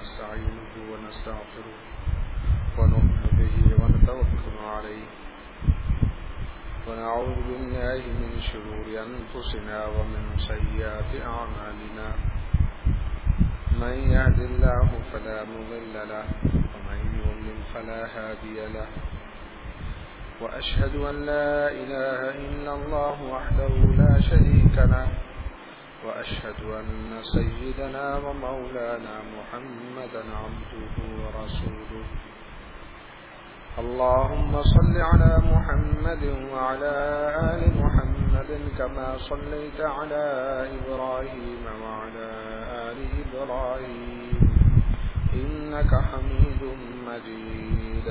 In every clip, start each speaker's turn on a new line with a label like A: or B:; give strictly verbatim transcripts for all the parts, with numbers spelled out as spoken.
A: ونستعينه ونستغفره ونؤمن به ونتوكل عليه ونعوذ بالله من شرور أنفسنا ومن سيئات أعمالنا من يهد الله فلا مضل له ومن يضلل فلا هادي له وأشهد أن لا إله إلا الله وحده لا شريك له وأشهد أن سيدنا ومولانا محمدا عبده ورسوله اللهم صل على محمد وعلى آل محمد كما صليت على إبراهيم وعلى آل إبراهيم إنك حميد مجيد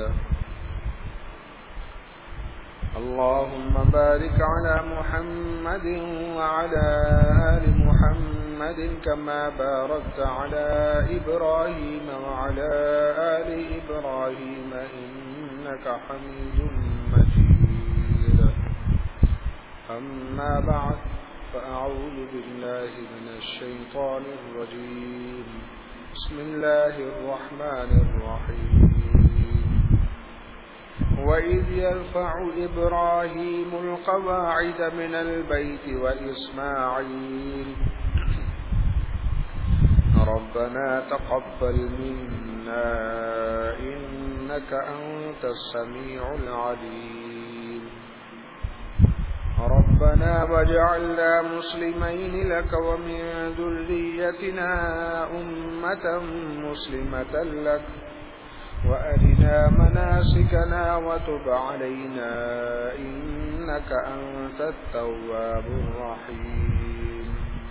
A: اللهم بارك على محمد وعلى آل محمد كما باركت على إبراهيم وعلى آل إبراهيم إنك حميد مجيد أما بعد فأعوذ بالله من الشيطان الرجيم بسم الله الرحمن الرحيم وَإِذْ يَرْفَعُ إِبْرَاهِيمُ الْقَوَاعِدَ مِنَ الْبَيْتِ وَإِسْمَاعِيلُ رَبَّنَا تَقَبَّلْ مِنَّا إِنَّكَ أَنْتَ السَّمِيعُ الْعَلِيمُ رَبَّنَا وَاجْعَلْنَا مُسْلِمَيْنِ لَكَ وَمِنْ ذُرِّيَّتِنَا أُمَّةً مُسْلِمَةً لَكَ وَأَرِنَا مَنَاسِكَنَا وَتُبْ عَلَيْنَا إِنَّكَ أَنْتَ التَّوَّابُ الرَّحِيمُ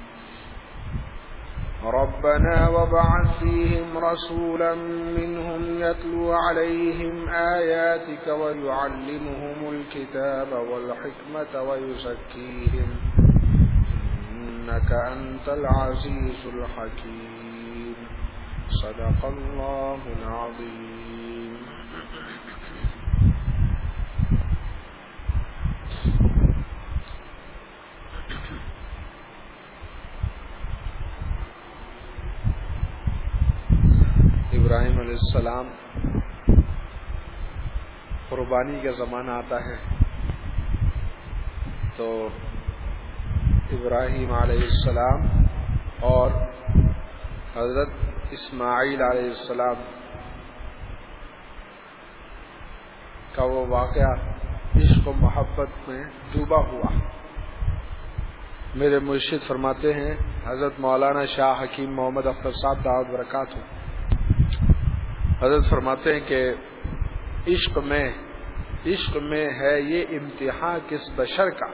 A: رَبَّنَا وَابْعَثْ فِيهِمْ رَسُولًا مِّنْهُمْ يَتْلُو عَلَيْهِمْ آيَاتِكَ وَيُعَلِّمُهُمُ الْكِتَابَ وَالْحِكْمَةَ وَيُزَكِّيهِمْ إِنَّكَ أَنْتَ الْعَزِيزُ الْحَكِيمُ صدق اللہ العظیم. ابراہیم علیہ السلام قربانی کا زمانہ آتا ہے تو ابراہیم علیہ السلام اور حضرت اسماعیل علیہ السلام کا وہ واقعہ عشق و محبت میں ڈوبا ہوا. میرے مرشد فرماتے ہیں حضرت مولانا شاہ حکیم محمد اختر صاحب دعوت برکاتہ، حضرت فرماتے ہیں کہ عشق میں عشق میں ہے یہ امتحان کس بشر کا،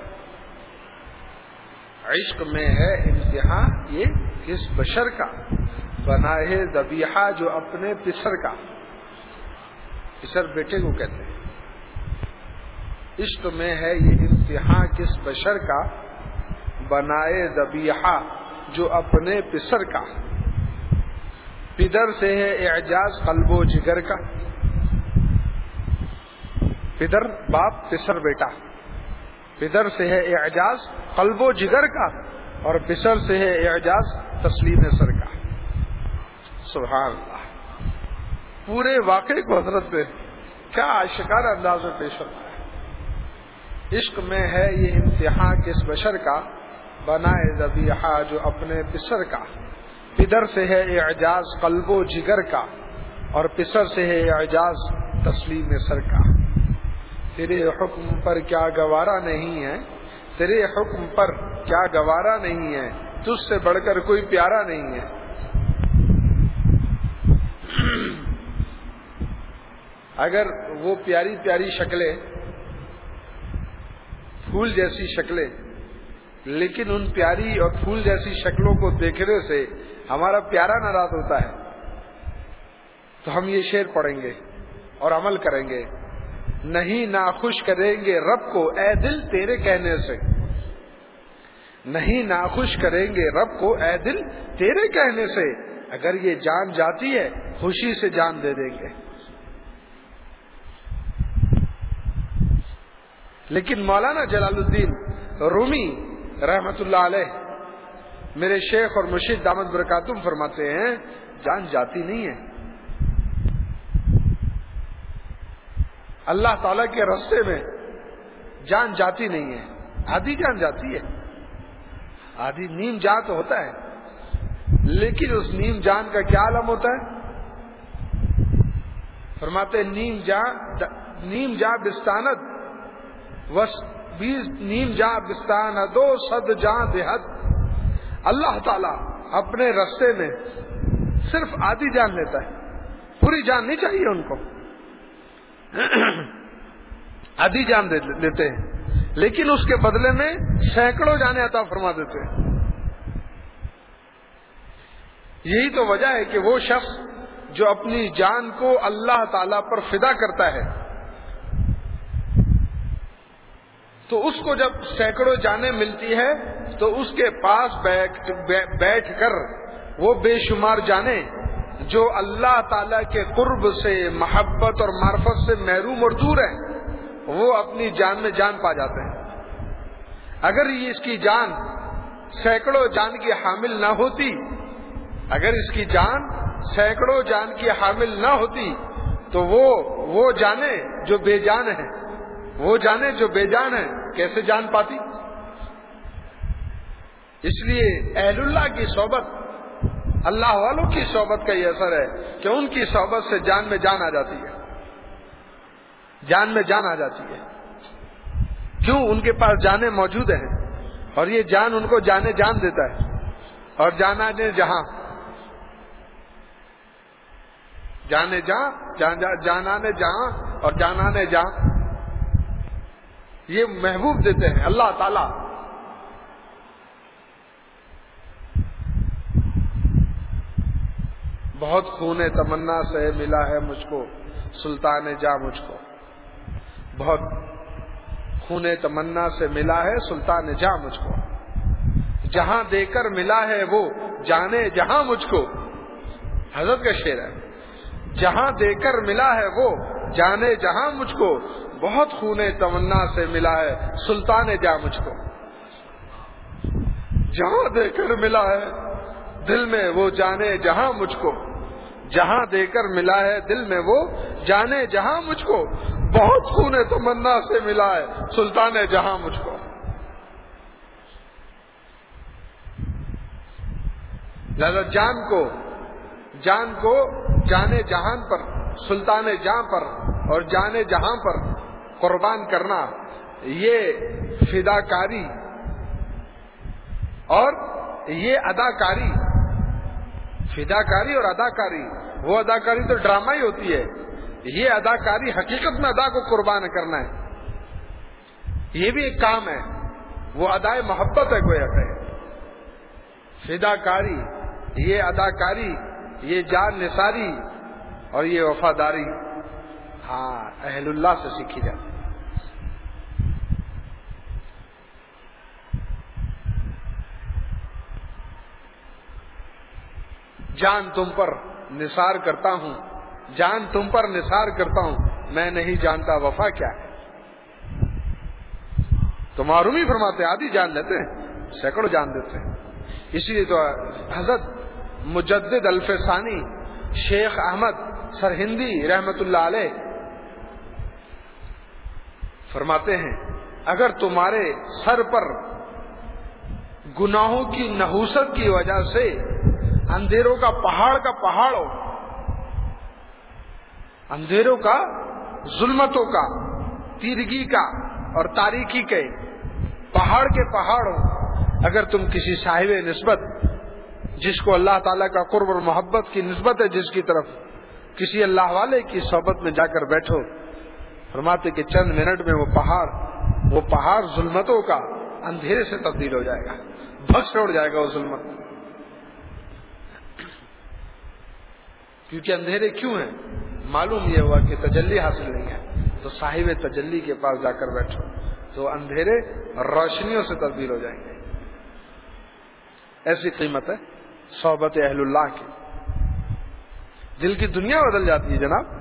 A: عشق میں ہے امتحان یہ کس بشر کا، بنائے ذبیحہ جو اپنے پسر کا. پسر بیٹے کو کہتے ہیں. عشق میں ہے یہ امتحان کس بشر کا، بنائے ذبیحہ جو اپنے پسر کا. پدر سے ہے اعجاز قلب و جگر کا. پدر باپ پسر بیٹا، پدر سے ہے اعجاز قلب و جگر کا اور پسر سے ہے اعجاز تسلیم سر کا. سبحان اللہ. پورے واقعے کو حضرت نے کیا عاشقانہ انداز میں پیش کرتا ہے. عشق میں ہے یہ امتحان کس بشر کا، بنائے ذبیحہ جو اپنے پسر کا. پدر سے ہے اعجاز قلب و جگر کا اور پسر سے ہے اعجاز تسلیم سر کا. تیرے حکم پر کیا گوارا نہیں ہے، تیرے حکم پر کیا گوارا نہیں ہے، تجھ سے بڑھ کر کوئی پیارا نہیں ہے. اگر وہ پیاری پیاری شکلیں، پھول جیسی شکلیں، لیکن ان پیاری اور پھول جیسی شکلوں کو دیکھنے سے ہمارا پیارا ناراض ہوتا ہے تو ہم یہ شعر پڑھیں گے اور عمل کریں گے. نہیں ناخوش کریں گے رب کو اے دل تیرے کہنے سے، نہیں ناخوش کریں گے رب کو اے دل تیرے کہنے سے، اگر یہ جان جاتی ہے خوشی سے جان دے دیں گے. لیکن مولانا جلال الدین رومی رحمت اللہ علیہ میرے شیخ اور مرشد دامت برکاتہم فرماتے ہیں جان جاتی نہیں ہے. اللہ تعالیٰ کے راستے میں جان جاتی نہیں ہے, آدھی جان جاتی ہے. آدھی نیم جان تو ہوتا ہے, لیکن اس نیم جان کا کیا عالم ہوتا ہے؟ فرماتے نیم جا نیم جا بستانت وس بیس نیم جا بستانت دو صد جان دہت. اللہ تعالیٰ اپنے رستے میں صرف آدھی جان لیتا ہے, پوری جان نہیں چاہیے ان کو, آدھی جان لیتے ہیں, لیکن اس کے بدلے میں سینکڑوں جانیں عطا فرما دیتے ہیں. یہی تو وجہ ہے کہ وہ شخص جو اپنی جان کو اللہ تعالی پر فدا کرتا ہے, تو اس کو جب سینکڑوں جانیں ملتی ہے تو اس کے پاس بیٹھ بیٹھ کر وہ بے شمار جانیں جو اللہ تعالی کے قرب سے, محبت اور معرفت سے محروم اور دور ہیں, وہ اپنی جان میں جان پا جاتے ہیں. اگر یہ اس کی جان سینکڑوں جان کی حامل نہ ہوتی اگر اس کی جان سینکڑوں جان کی حامل نہ ہوتی تو وہ وہ جانے جو بے جان ہیں وہ جانے جو بے جان ہیں کیسے جان پاتی؟ اس لیے اہل اللہ کی صحبت, اللہ والوں کی صحبت کا یہ اثر ہے کہ ان کی صحبت سے جان میں جان آ جاتی ہے, جان میں جان آ جاتی ہے. کیوں؟ ان کے پاس جانیں موجود ہیں اور یہ جان ان کو جانے جان دیتا ہے. اور جانا نے جہاں جانے جہاں جان جانا نے جہاں اور جانا نے جہاں یہ محبوب دیتے ہیں اللہ تعالی. بہت خون تمنا سے ملا ہے مجھ کو سلطان جاں مجھ کو, بہت خون تمنا سے ملا ہے سلطان جاں مجھ کو, جہاں دے کر ملا ہے وہ جانے جہاں مجھ کو. حضرت کا شعر ہے, جہاں دے کر ملا ہے وہ جانے جہاں مجھ کو, بہت خون تمنا سے ملا ہے سلطان جاں مجھ کو. جہاں دے کر ملا ہے دل میں وہ جانے جہاں مجھ کو, جہاں دے کر ملا ہے دل میں وہ جانے جہاں مجھ کو, بہت خون تمنا سے ملا ہے سلطان جہاں مجھ کو. لہذا جان کو جان کو جانے جہان پر, سلطان جہاں پر اور جانے جہاں پر قربان کرنا, یہ فداکاری اور یہ اداکاری. فداکاری اور اداکاری, وہ اداکاری تو ڈرامہ ہی ہوتی ہے, یہ اداکاری حقیقت میں ادا کو قربان کرنا ہے. یہ بھی ایک کام ہے, وہ ادائے محبت ہے گویا کہ. فداکاری, یہ اداکاری, یہ جان نثاری اور یہ وفاداری, ہاں اہل اللہ سے سیکھی جاتی. جان تم پر نثار کرتا ہوں, جان تم پر نثار کرتا ہوں, میں نہیں جانتا وفا کیا ہے. تو معروم ہی فرماتے آدھی جان لیتے ہیں, سینکڑوں جان دیتے ہیں. اسی لیے تو حضرت مجدد الفسانی شیخ احمد سرہندی رحمت اللہ علیہ فرماتے ہیں, اگر تمہارے سر پر گناہوں کی نحوست کی وجہ سے اندھیروں کا پہاڑ کا پہاڑ ہو, اندھیروں کا, ظلمتوں کا, تیرگی کا اور تاریکی کے پہاڑ کے پہاڑ ہو, اگر تم کسی صاحب نسبت جس کو اللہ تعالیٰ کا قرب اور محبت کی نسبت ہے جس کی طرف, کسی اللہ والے کی صحبت میں جا کر بیٹھو, فرماتے کہ چند منٹ میں وہ پہاڑ وہ پہاڑ ظلمتوں کا اندھیرے سے تبدیل ہو جائے گا, بھگ سے اڑ جائے گا وہ ظلمت. کیونکہ اندھیرے کیوں ہیں؟ معلوم یہ ہوا کہ تجلی حاصل نہیں ہے, تو صاحب تجلی کے پاس جا کر بیٹھو تو اندھیرے روشنیوں سے تبدیل ہو جائیں گے. ایسی قیمت ہے صحبت اہل اللہ کی. دل کی دنیا بدل جاتی ہے جناب.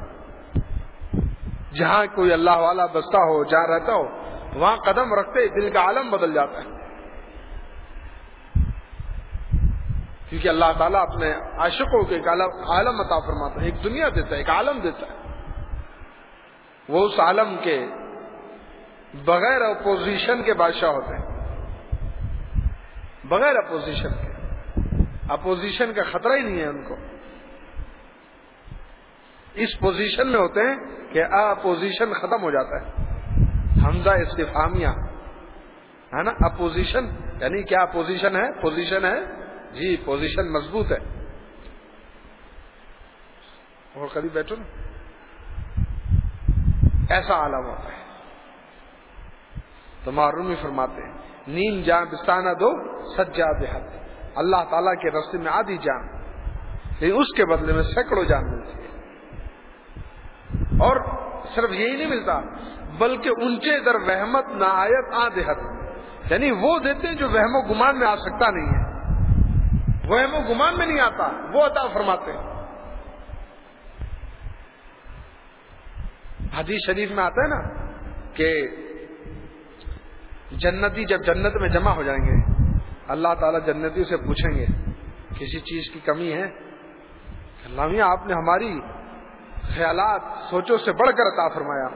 A: جہاں کوئی اللہ والا بستا ہو, جہاں رہتا ہو, وہاں قدم رکھتے دل کا عالم بدل جاتا ہے. کیونکہ اللہ تعالیٰ اپنے عاشقوں کو ایک عالم عطا فرماتا ہے، ایک دنیا دیتا ہے، ایک عالم دیتا ہے. وہ اس عالم کے بغیر اپوزیشن کے بادشاہ ہوتے ہیں، بغیر اپوزیشن کے. اپوزیشن کا خطرہ ہی نہیں ہے ان کو. اس پوزیشن میں ہوتے ہیں کہ اپوزیشن ختم ہو جاتا ہے. حمزہ استفہامیہ ہے نا. اپوزیشن یعنی کیا پوزیشن ہے؟ پوزیشن ہے جی، پوزیشن مضبوط ہے. اور قریب بیٹھو نا. ایسا عالم ہوتا ہے. تو معرومی فرماتے ہیں نیم جان بستانہ دو سجا بحد. اللہ تعالیٰ کے راستے میں آدھی جان، لیکن اس کے بدلے میں سینکڑوں جان ملتی ہے. اور صرف یہی نہیں ملتا بلکہ اونچے در وہمت نہ آیت آ دیہت، یعنی وہ دیتے ہیں جو وہم و گمان میں آ سکتا نہیں ہے، وہم و گمان میں نہیں آتا، وہ عطا فرماتے ہیں. حدیث شریف میں آتا ہے نا کہ جنتی جب جنت میں جمع ہو جائیں گے، اللہ تعالیٰ جنتی سے پوچھیں گے کسی چیز کی کمی ہے؟ اللہ میاں آپ نے ہماری خیالات سوچوں سے بڑھ کر عطا فرمایا.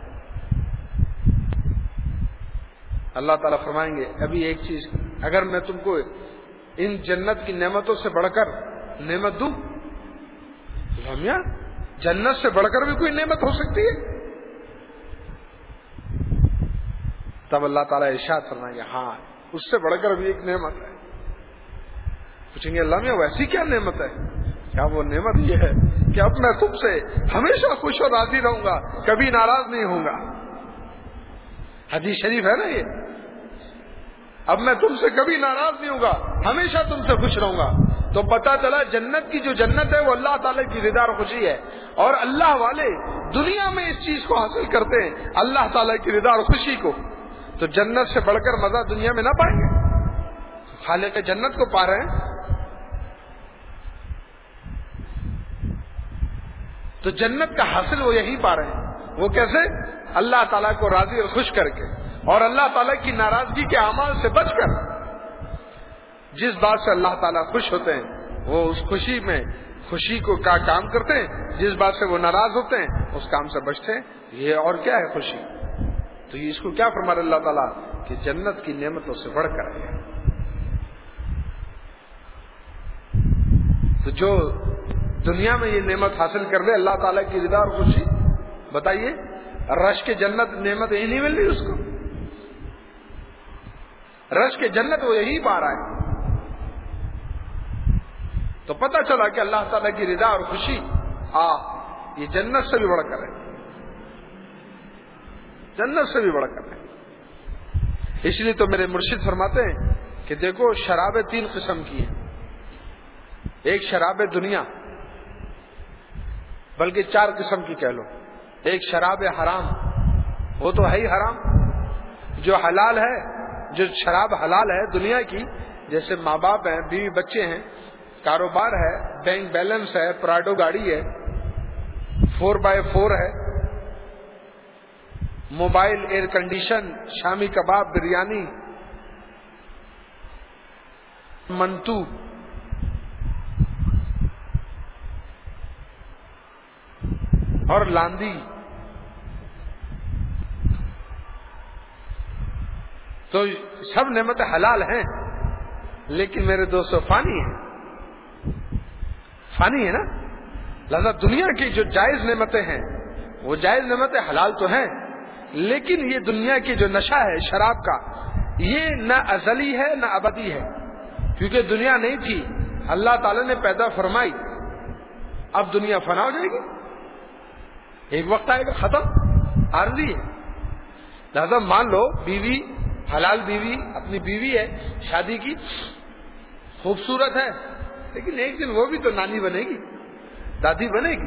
A: اللہ تعالیٰ فرمائیں گے ابھی ایک چیز، اگر میں تم کو ان جنت کی نعمتوں سے بڑھ کر نعمت دوں؟ اللہ میاں جنت سے بڑھ کر بھی کوئی نعمت ہو سکتی ہے؟ تب اللہ تعالیٰ ارشاد فرمائیں گے ہاں اس سے بڑھ کر بھی ایک نعمت ہے. پوچھیں گے اللہ میاں ویسی کیا نعمت ہے؟ کیا وہ نعمت یہ ہے کہ اب میں تم سے ہمیشہ خوش و راضی رہوں گا، کبھی ناراض نہیں ہوں گا. حدیث شریف ہے نا یہ. اب میں تم سے کبھی ناراض نہیں ہوں گا، ہمیشہ تم سے خوش رہوں گا. تو پتہ چلا جنت کی جو جنت ہے وہ اللہ تعالیٰ کی رضا اور خوشی ہے. اور اللہ والے دنیا میں اس چیز کو حاصل کرتے ہیں، اللہ تعالیٰ کی رضا اور خوشی کو. تو جنت سے بڑھ کر مزہ دنیا میں نہ پائیں گے. خالق جنت کو پا رہے ہیں تو جنت کا حاصل وہ یہی پا رہے ہیں. وہ کیسے؟ اللہ تعالیٰ کو راضی اور خوش کر کے، اور اللہ تعالیٰ کی ناراضگی کے اعمال سے بچ کر. جس بات سے اللہ تعالیٰ خوش ہوتے ہیں وہ اس خوشی میں خوشی کو کا کام کرتے ہیں، جس بات سے وہ ناراض ہوتے ہیں اس کام سے بچتے ہیں. یہ اور کیا ہے خوشی؟ تو یہ اس کو کیا فرما رہے اللہ تعالیٰ کہ جنت کی نعمتوں سے بڑھ کر ہے. تو جو دنیا میں یہ نعمت حاصل کر لے اللہ تعالیٰ کی رضا اور خوشی، بتائیے رش کے جنت نعمت یہی نہیں مل رہی اس کو؟ رش کے جنت وہ یہی پا رہا ہے. تو پتہ چلا کہ اللہ تعالیٰ کی رضا اور خوشی آ یہ جنت سے بھی بڑھ کر ہے، جنت سے بھی بڑھ کر ہے. اس لیے تو میرے مرشد فرماتے ہیں کہ دیکھو شرابیں تین قسم کی ہیں. ایک شراب دنیا، بلکہ چار قسم کی کہہ لو. ایک شراب حرام، وہ تو ہے ہی حرام. جو حلال ہے، جو شراب حلال ہے دنیا کی، جیسے ماں باپ ہیں، بیوی بچے ہیں، کاروبار ہے، بینک بیلنس ہے، پراڈو گاڑی ہے، فور بائی فور ہے، mobile, air condition, shami kebab, biryani, منتو، اور لاندی. تو سب نعمتیں حلال ہیں، لیکن میرے دوستو فانی ہے، فانی ہے نا. لہذا دنیا کی جو جائز نعمتیں ہیں وہ جائز نعمتیں حلال تو ہیں، لیکن یہ دنیا کی جو نشہ ہے شراب کا، یہ نہ ازلی ہے نہ ابدی ہے. کیونکہ دنیا نہیں تھی، اللہ تعالی نے پیدا فرمائی، اب دنیا فنا ہو جائے گی، ایک وقت آئے گا ختم، عارضی ہے. لہذا مان لو بیوی، حلال بیوی اپنی بیوی ہے، شادی کی، خوبصورت ہے، لیکن ایک دن وہ بھی تو نانی بنے گی، دادی بنے گی.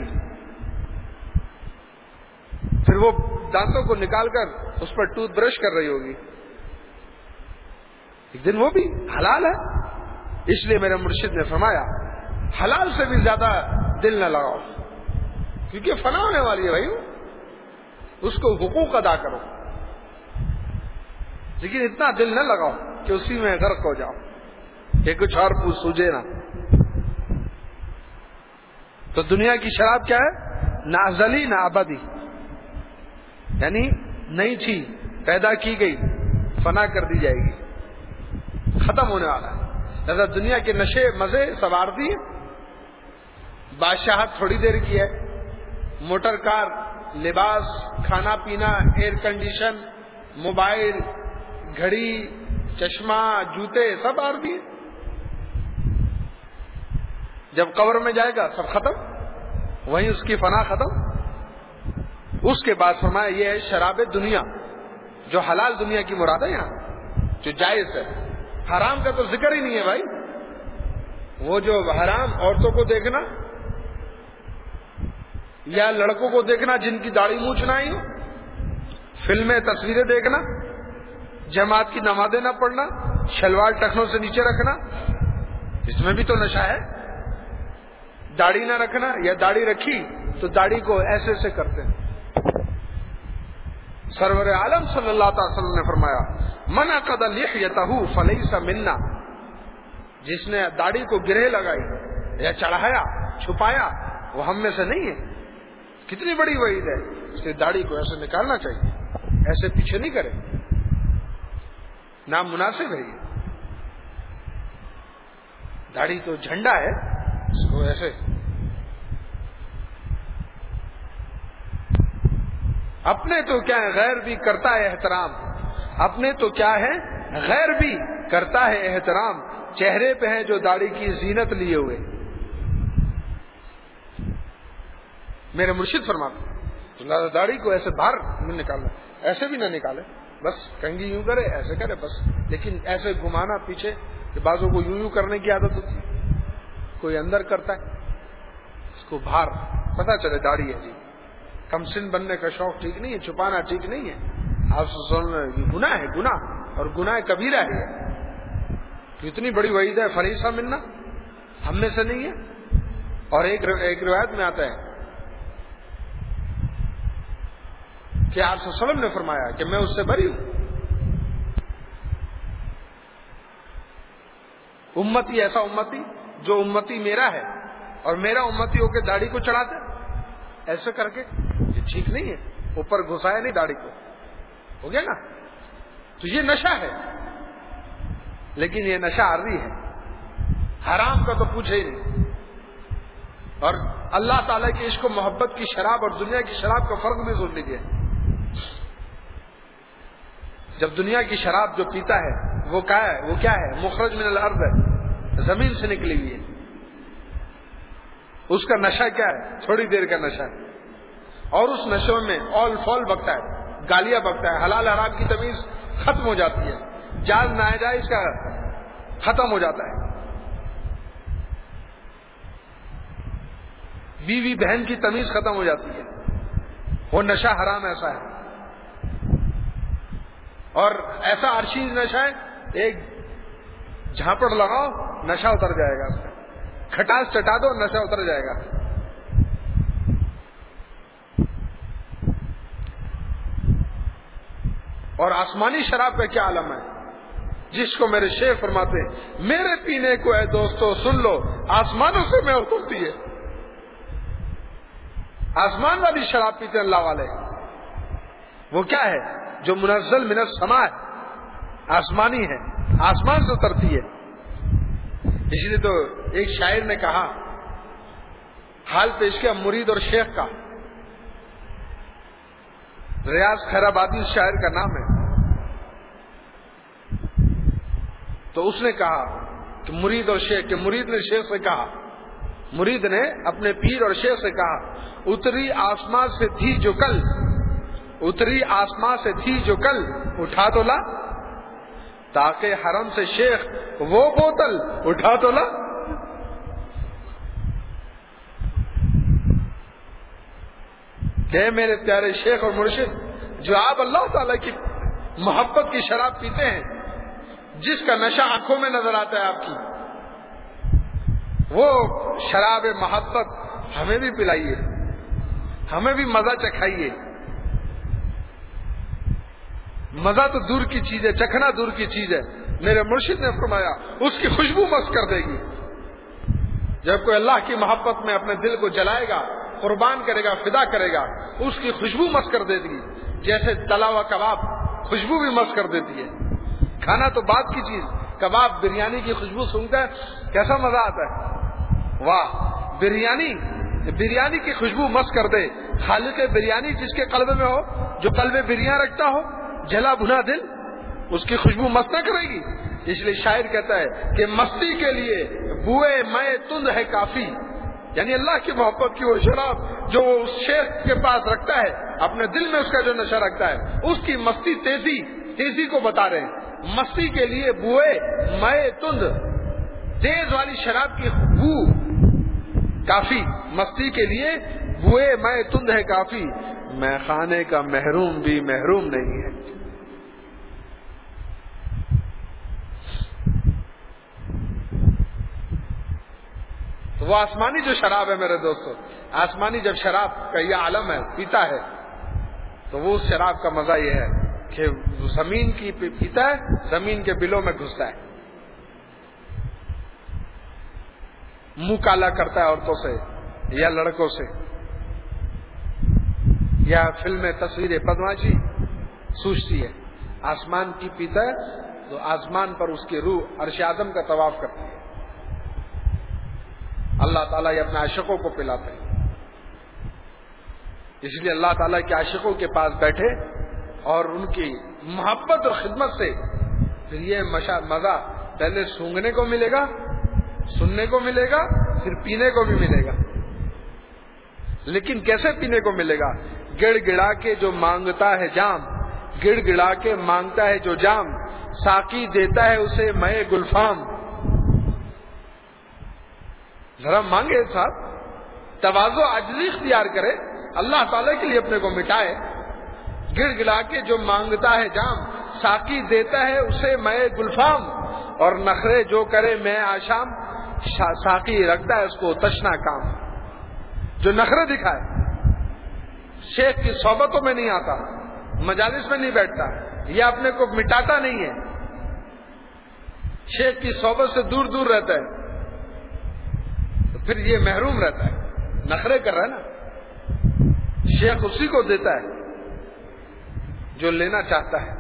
A: پھر وہ دانتوں کو نکال کر اس پر ٹوتھ برش کر رہی ہوگی، ایک دن وہ بھی حلال ہے. اس لیے میرے مرشد نے فرمایا حلال سے بھی زیادہ دل نہ لگاؤ، کیونکہ فنا ہونے والی ہے بھائی، اس کو حقوق ادا کرو، لیکن اتنا دل نہ لگاؤ کہ اسی میں غرق ہو جاؤ کہ کچھ اور پوچھ سوجے نہ. تو دنیا کی شراب کیا ہے؟ نہ ازلی نہ ابدی، یعنی نئی تھی، پیدا کی گئی، فنا کر دی جائے گی، ختم ہونے والا ہے۔ لہذا دنیا کے نشے مزے سوار دی، بادشاہت تھوڑی دیر کی ہے، موٹر کار، لباس، کھانا پینا، ایئر کنڈیشن، موبائل، گھڑی، چشمہ، جوتے، سب عارضی ہے۔ جب قبر میں جائے گا سب ختم، وہیں اس کی فنا ختم۔ اس کے بعد فرمایا یہ ہے شراب دنیا، جو حلال دنیا کی مراد ہے یہاں، جو جائز ہے۔ حرام کا تو ذکر ہی نہیں ہے بھائی۔ وہ جو حرام عورتوں کو دیکھنا یا لڑکوں کو دیکھنا جن کی داڑھی مونچھ نہ ہی ہو، فلمیں تصویریں دیکھنا، جماعت کی نمازیں نہ پڑھنا، شلوار ٹخنوں سے نیچے رکھنا، اس میں بھی تو نشہ ہے۔ داڑھی نہ رکھنا یا داڑھی رکھی تو داڑھی کو ایسے ایسے کرتے ہیں۔ سرور عالم صلی اللہ تعالی وسلم نے فرمایا من عقد لحیتہ فلیس منا، جس نے داڑھی کو گرہ لگائی یا چڑھایا، چھپایا، وہ ہم میں سے نہیں ہے۔ کتنی بڑی وعید ہے، اس لیے داڑھی کو ایسے نکالنا چاہیے، ایسے پیچھے نہیں کرے، نامناسب ہے یہ۔ داڑھی تو جھنڈا ہے، اس کو ایسے اپنے تو کیا ہے غیر بھی کرتا ہے احترام، اپنے تو کیا ہے غیر بھی کرتا ہے احترام، چہرے پہ ہے جو داڑھی کی زینت لیے ہوئے۔ میرے مرشد فرماتے ہیں داڑھی کو ایسے باہر نہیں نکالنا، ایسے بھی نہ نکالے، بس کنگھی یوں کرے، ایسے کرے بس، لیکن ایسے گھمانا پیچھے، کہ بعضوں کو یوں یوں کرنے کی عادت ہوتی ہے، کوئی اندر کرتا ہے، اس کو باہر پتہ چلے داڑھی ہے جی۔ کم سن بننے کا شوق ٹھیک نہیں ہے، چھپانا ٹھیک نہیں ہے، آپ سے گناہ ہے، گناہ، اور گناہ کبیرہ ہے۔ اتنی بڑی وعید ہے، فریسہ ملنا ہم میں سے نہیں ہے۔ اور ایک ایک روایت میں آتا ہے کہ آپ صلی اللہ علیہ وسلم نے فرمایا کہ میں اس سے بری ہوں۔ امتی ایسا امتی جو امتی میرا ہے اور میرا امتی ہو کے داڑھی کو چڑھاتے ایسے کر کے، یہ ٹھیک نہیں ہے، اوپر گھسایا نہیں داڑھی کو، ہو گیا نا؟ تو یہ نشہ ہے، لیکن یہ نشہ عارضی ہے، حرام کا تو پوچھے ہی نہیں۔ اور اللہ تعالیٰ کی عشق و محبت کی شراب اور دنیا کی شراب کا فرق بھی سن لیجیے۔ جب دنیا کی شراب جو پیتا ہے وہ کیا ہے؟ وہ کیا ہے؟ مخرج من الارض ہے، زمین سے نکلی ہوئی ہے۔ اس کا نشہ کیا ہے؟ تھوڑی دیر کا نشہ ہے، اور اس نشوں میں اول فول بکتا ہے، گالیاں بکتا ہے، حلال حرام کی تمیز ختم ہو جاتی ہے، جائز ناجائز کا ختم ہو جاتا ہے، بیوی بہن کی تمیز ختم ہو جاتی ہے۔ وہ نشہ حرام ایسا ہے، اور ایسا ہر چیز نشہ ہے، ایک جھانپڑ لگاؤ نشہ اتر جائے گا، اس کا کھٹاس چٹا دو نشہ اتر جائے گا۔ اور آسمانی شراب کا کیا عالم ہے، جس کو میرے شیخ فرماتے ہیں میرے پینے کو اے دوستو سن لو آسمانوں سے میں اترتی ہے۔ آسمان والی شراب پیتے اللہ والے، وہ کیا ہے؟ جو منزل من السماء ہے، آسمانی ہے، آسمان سے اترتی ہے۔ اس لیے تو ایک شاعر نے کہا، حال پیش کیا مرید اور شیخ کا، ریاض خیر آبادی اس شاعر کا نام ہے، تو اس نے کہا کہ مرید اور شیخ، کہ مرید نے شیخ سے کہا، مرید نے اپنے پیر اور شیخ سے کہا اتری آسمان سے تھی جو کل، اتری آسمان سے تھی جو کل اٹھا تو لا، تاکہ حرم سے شیخ وہ بوتل اٹھا تو لا۔ کہ میرے پیارے شیخ اور مرشد جو آپ اللہ تعالیٰ کی محبت کی شراب پیتے ہیں، جس کا نشہ آنکھوں میں نظر آتا ہے آپ کی، وہ شراب محبت ہمیں بھی پلائیے، ہمیں بھی مزہ چکھائیے۔ مزہ تو دور کی چیز ہے، چکھنا دور کی چیز ہے، میرے مرشد نے فرمایا اس کی خوشبو مست کر دے گی۔ جب کوئی اللہ کی محبت میں اپنے دل کو جلائے گا، قربان کرے گا، فدا کرے گا، اس کی خوشبو مس کر دے گی، جیسے تلا ہوا کباب خوشبو بھی مس کر دیتی ہے۔ کھانا تو بات کی چیز، کباب بریانی کی خوشبو سنتا ہے کیسا مزہ آتا ہے، واہ! بریانی بریانی کی خوشبو مس کر دے، خالق بریانی جس کے قلب میں ہو، جو قلب بریاں رکھتا ہو، جلا بھنا دل، اس کی خوشبو مست نہ کرے گی۔ اس لیے شاعر کہتا ہے کہ مستی کے لیے بوئے میں تند ہے کافی، یعنی اللہ کی محبت کی وہ شراب جو اس شیخ کے پاس رکھتا ہے، اپنے دل میں اس کا جو نشہ رکھتا ہے، اس کی مستی تیزی تیزی کو بتا رہے ہیں۔ مستی کے لیے بوئے میں تند، تیز والی شراب کی بو کافی، مستی کے لیے بوئے میں تند ہے کافی، میں خانے کا محروم بھی محروم نہیں ہے۔ تو وہ آسمانی جو شراب ہے میرے دوستو، آسمانی جب شراب کا یہ عالم ہے پیتا ہے، تو وہ اس شراب کا مزہ یہ ہے کہ زمین کی پیتا ہے، زمین کے بلوں میں گھستا ہے، منہ کالا کرتا ہے عورتوں سے یا لڑکوں سے، یا فلمیں تصویریں بدماشی سوچتی ہے۔ آسمان کی پیتا ہے تو آسمان پر اس کی روح عرش اعظم کا طواف کرتی ہے۔ اللہ تعالیٰ یہ اپنے عاشقوں کو پلاتے ہیں، اس لیے اللہ تعالیٰ کے عاشقوں کے پاس بیٹھے اور ان کی محبت اور خدمت سے پھر یہ مزہ پہلے سونگنے کو ملے گا، سننے کو ملے گا، پھر پینے کو بھی ملے گا۔ لیکن کیسے پینے کو ملے گا؟ گڑ گڑا کے جو مانگتا ہے جام، گڑ گڑا کے مانگتا ہے جو جام، ساقی دیتا ہے اسے مے گلفام۔ ذرا مانگے صاحب، تواضع عاجزی اختیار کرے، اللہ تعالیٰ کے لیے اپنے کو مٹائے۔ گڑ گڑا کے جو مانگتا ہے جام، ساقی دیتا ہے اسے مے گلفام، اور نخرے جو کرے میں آشام، ساقی رکھتا ہے اس کو تشنا کام۔ جو نخرے دکھائے، شیخ کی صحبتوں میں نہیں آتا، مجالس میں نہیں بیٹھتا، یہ اپنے کو مٹاتا نہیں ہے، شیخ کی صحبت سے دور دور رہتا ہے، تو پھر یہ محروم رہتا ہے، نخرے کر رہا ہے نا۔ شیخ اسی کو دیتا ہے جو لینا چاہتا ہے۔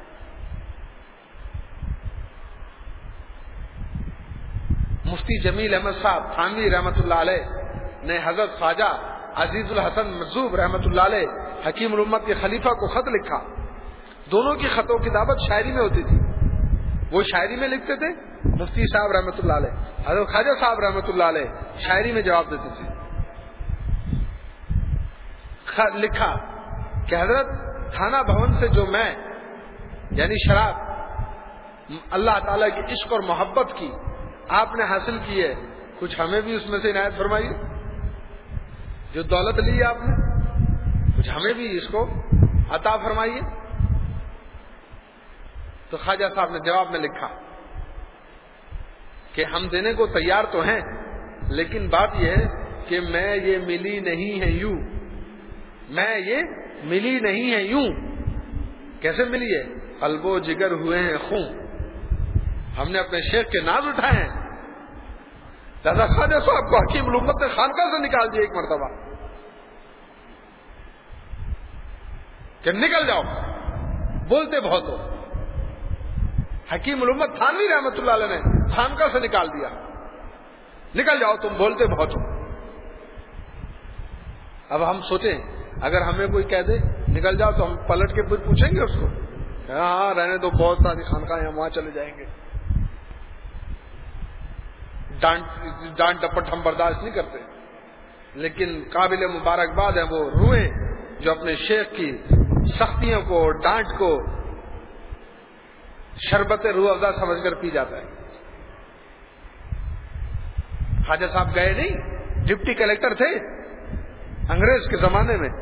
A: مفتی جمیل احمد صاحب تھانوی رحمۃ اللہ علیہ نے حضرت خواجہ عزیز الحسن مجذوب رحمۃ اللہ علیہ حکیم الامت کے خلیفہ کو خط لکھا۔ دونوں کی خطوں کی دعوت شاعری میں ہوتی تھی، وہ شاعری میں لکھتے تھے، مفتی صاحب رحمۃ اللہ علیہ، حضرت خواجہ صاحب رحمۃ اللہ علیہ شاعری میں جواب دیتے تھے۔ لکھا کہ حضرت تھانہ بھون سے جو میں یعنی شراب اللہ تعالیٰ کی عشق اور محبت کی آپ نے حاصل کی ہے، کچھ ہمیں بھی اس میں سے عنایت فرمائیے۔ جو دولت لی ہے آپ نے، کچھ ہمیں بھی اس کو عطا فرمائیے۔ تو خواجہ صاحب نے جواب میں لکھا کہ ہم دینے کو تیار تو ہیں، لیکن بات یہ ہے کہ میں یہ ملی نہیں ہے یوں، میں یہ ملی نہیں ہے یوں۔ کیسے ملی ہے؟ قلب و جگر ہوئے ہیں خون، ہم نے اپنے شیخ کے ناز اٹھائے ہیں۔ دادا خواجہ صاحب کو حکیم الامت نے خانقاہ سے نکال دیا ایک مرتبہ کہ نکل جاؤ، بولتے بہت ہو۔ حکیم الامت تھانوی رحمۃ اللہ علیہ نے خانقاہ سے نکال دیا، نکل جاؤ تم بولتے بہت ہو۔ اب ہم سوچیں اگر ہمیں کوئی کہہ دے نکل جاؤ تو ہم پلٹ کے پھر پوچھیں گے اس کو، ہاں رہنے تو بہت ساری خانقاہیں ہیں وہاں چلے جائیں گے۔ ڈانٹ ڈانٹ ڈپٹ ہم برداشت نہیں کرتے، لیکن قابل مبارکباد ہیں وہ روحیں جو اپنے شیخ کی سختیوں کو، ڈانٹ کو شربت روح افزا سمجھ کر پی جاتا ہے۔ خواجہ صاحب گئے نہیں، ڈپٹی کلیکٹر تھے انگریز کے زمانے میں،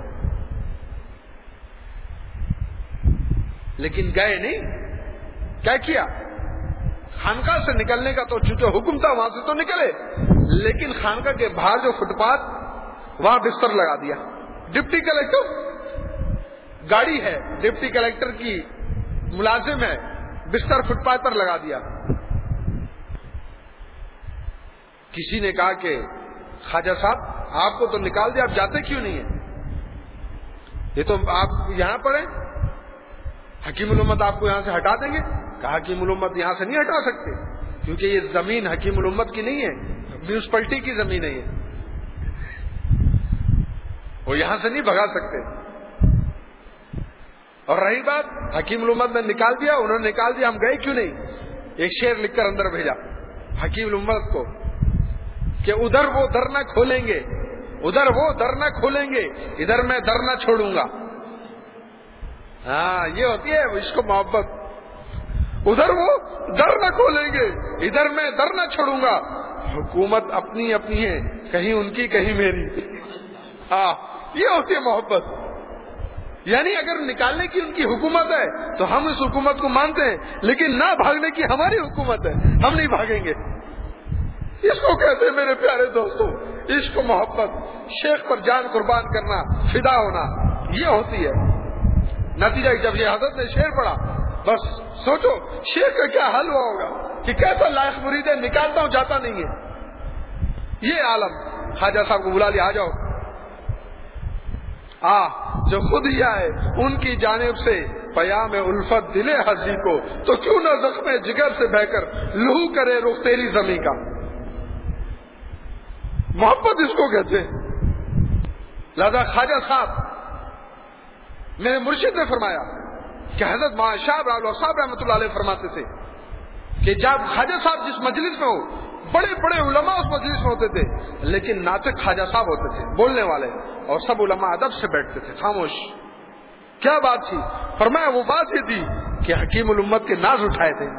A: لیکن گئے نہیں، کیا کیا؟ خانقاہ سے نکلنے کا تو چونکہ حکم تھا وہاں سے تو نکلے، لیکن خانقاہ کے باہر جو فٹ پاتھ وہاں بستر لگا دیا۔ ڈپٹی کلیکٹر گاڑی ہے، ڈپٹی کلیکٹر کی ملازم ہے، بستر فٹ پاتھ پر لگا دیا۔ کسی نے کہا کہ خواجہ صاحب آپ کو تو نکال دیا، آپ جاتے کیوں نہیں ہیں؟ یہ تو آپ یہاں پر ہیں، حکیم الامت آپ کو یہاں سے ہٹا دیں گے۔ کہا حکیم الامت یہاں سے نہیں ہٹا سکتے، کیونکہ یہ زمین حکیم الامت کی نہیں ہے، میونسپلٹی کی زمین ہے، یہ وہ یہاں سے نہیں بھگا سکتے۔ اور رہی بات حکیم الامت نے نکال دیا، انہوں نے نکال دیا، ہم گئے کیوں نہیں؟ ایک شعر لکھ کر اندر بھیجا حکیم الامت کو کہ ادھر وہ در نہ کھولیں گے، ادھر وہ در نہ کھولیں گے، ادھر میں در نہ چھوڑوں گا۔ ہاں یہ ہوتی ہے اس کو محبت، ادھر وہ در نہ کھولیں گے، ادھر میں در نہ چھوڑوں گا۔ حکومت اپنی اپنی ہے، کہیں ان کی کہیں میری۔ ہاں یہ ہوتی ہے محبت، یعنی اگر نکالنے کی ان کی حکومت ہے تو ہم اس حکومت کو مانتے ہیں، لیکن نہ بھاگنے کی ہماری حکومت ہے، ہم نہیں بھاگیں گے۔ اس کو کہتے ہیں میرے پیارے دوستوں عشق و محبت، شیخ پر جان قربان کرنا، فدا ہونا، یہ ہوتی ہے نتیجہ۔ جب یہ حضرت نے شعر پڑھا بس سوچو شیخ کا کیا حل ہوا ہوگا کہ کیسا لائق مرید ہے، نکالتا ہوں جاتا نہیں ہے۔ یہ عالم خواجہ صاحب کو بلا لیا، آ جاؤ، آ جو خود ہی آئے ان کی جانب سے پیام الفت دلے حضی کو، تو کیوں نہ زخم جگر سے بہ کر لہو کرے رخ تیری زمین کا۔ محبت اس کو کہتے ہیں۔ لہذا خواجہ صاحب میرے مرشد نے فرمایا کہ حضرت مولانا شاہ ابراہیم صاحب رحمۃ اللہ علیہ فرماتے تھے کہ جب خواجہ صاحب جس مجلس میں ہو، بڑے بڑے علماء اس مجلس میں ہوتے تھے، لیکن ناطق خواجہ صاحب ہوتے تھے، بولنے والے، اور سب علماء ادب سے بیٹھتے تھے خاموش۔ کیا بات تھی؟ فرمایا وہ بات یہ تھی کہ حکیم الامت کے ناز اٹھائے تھے،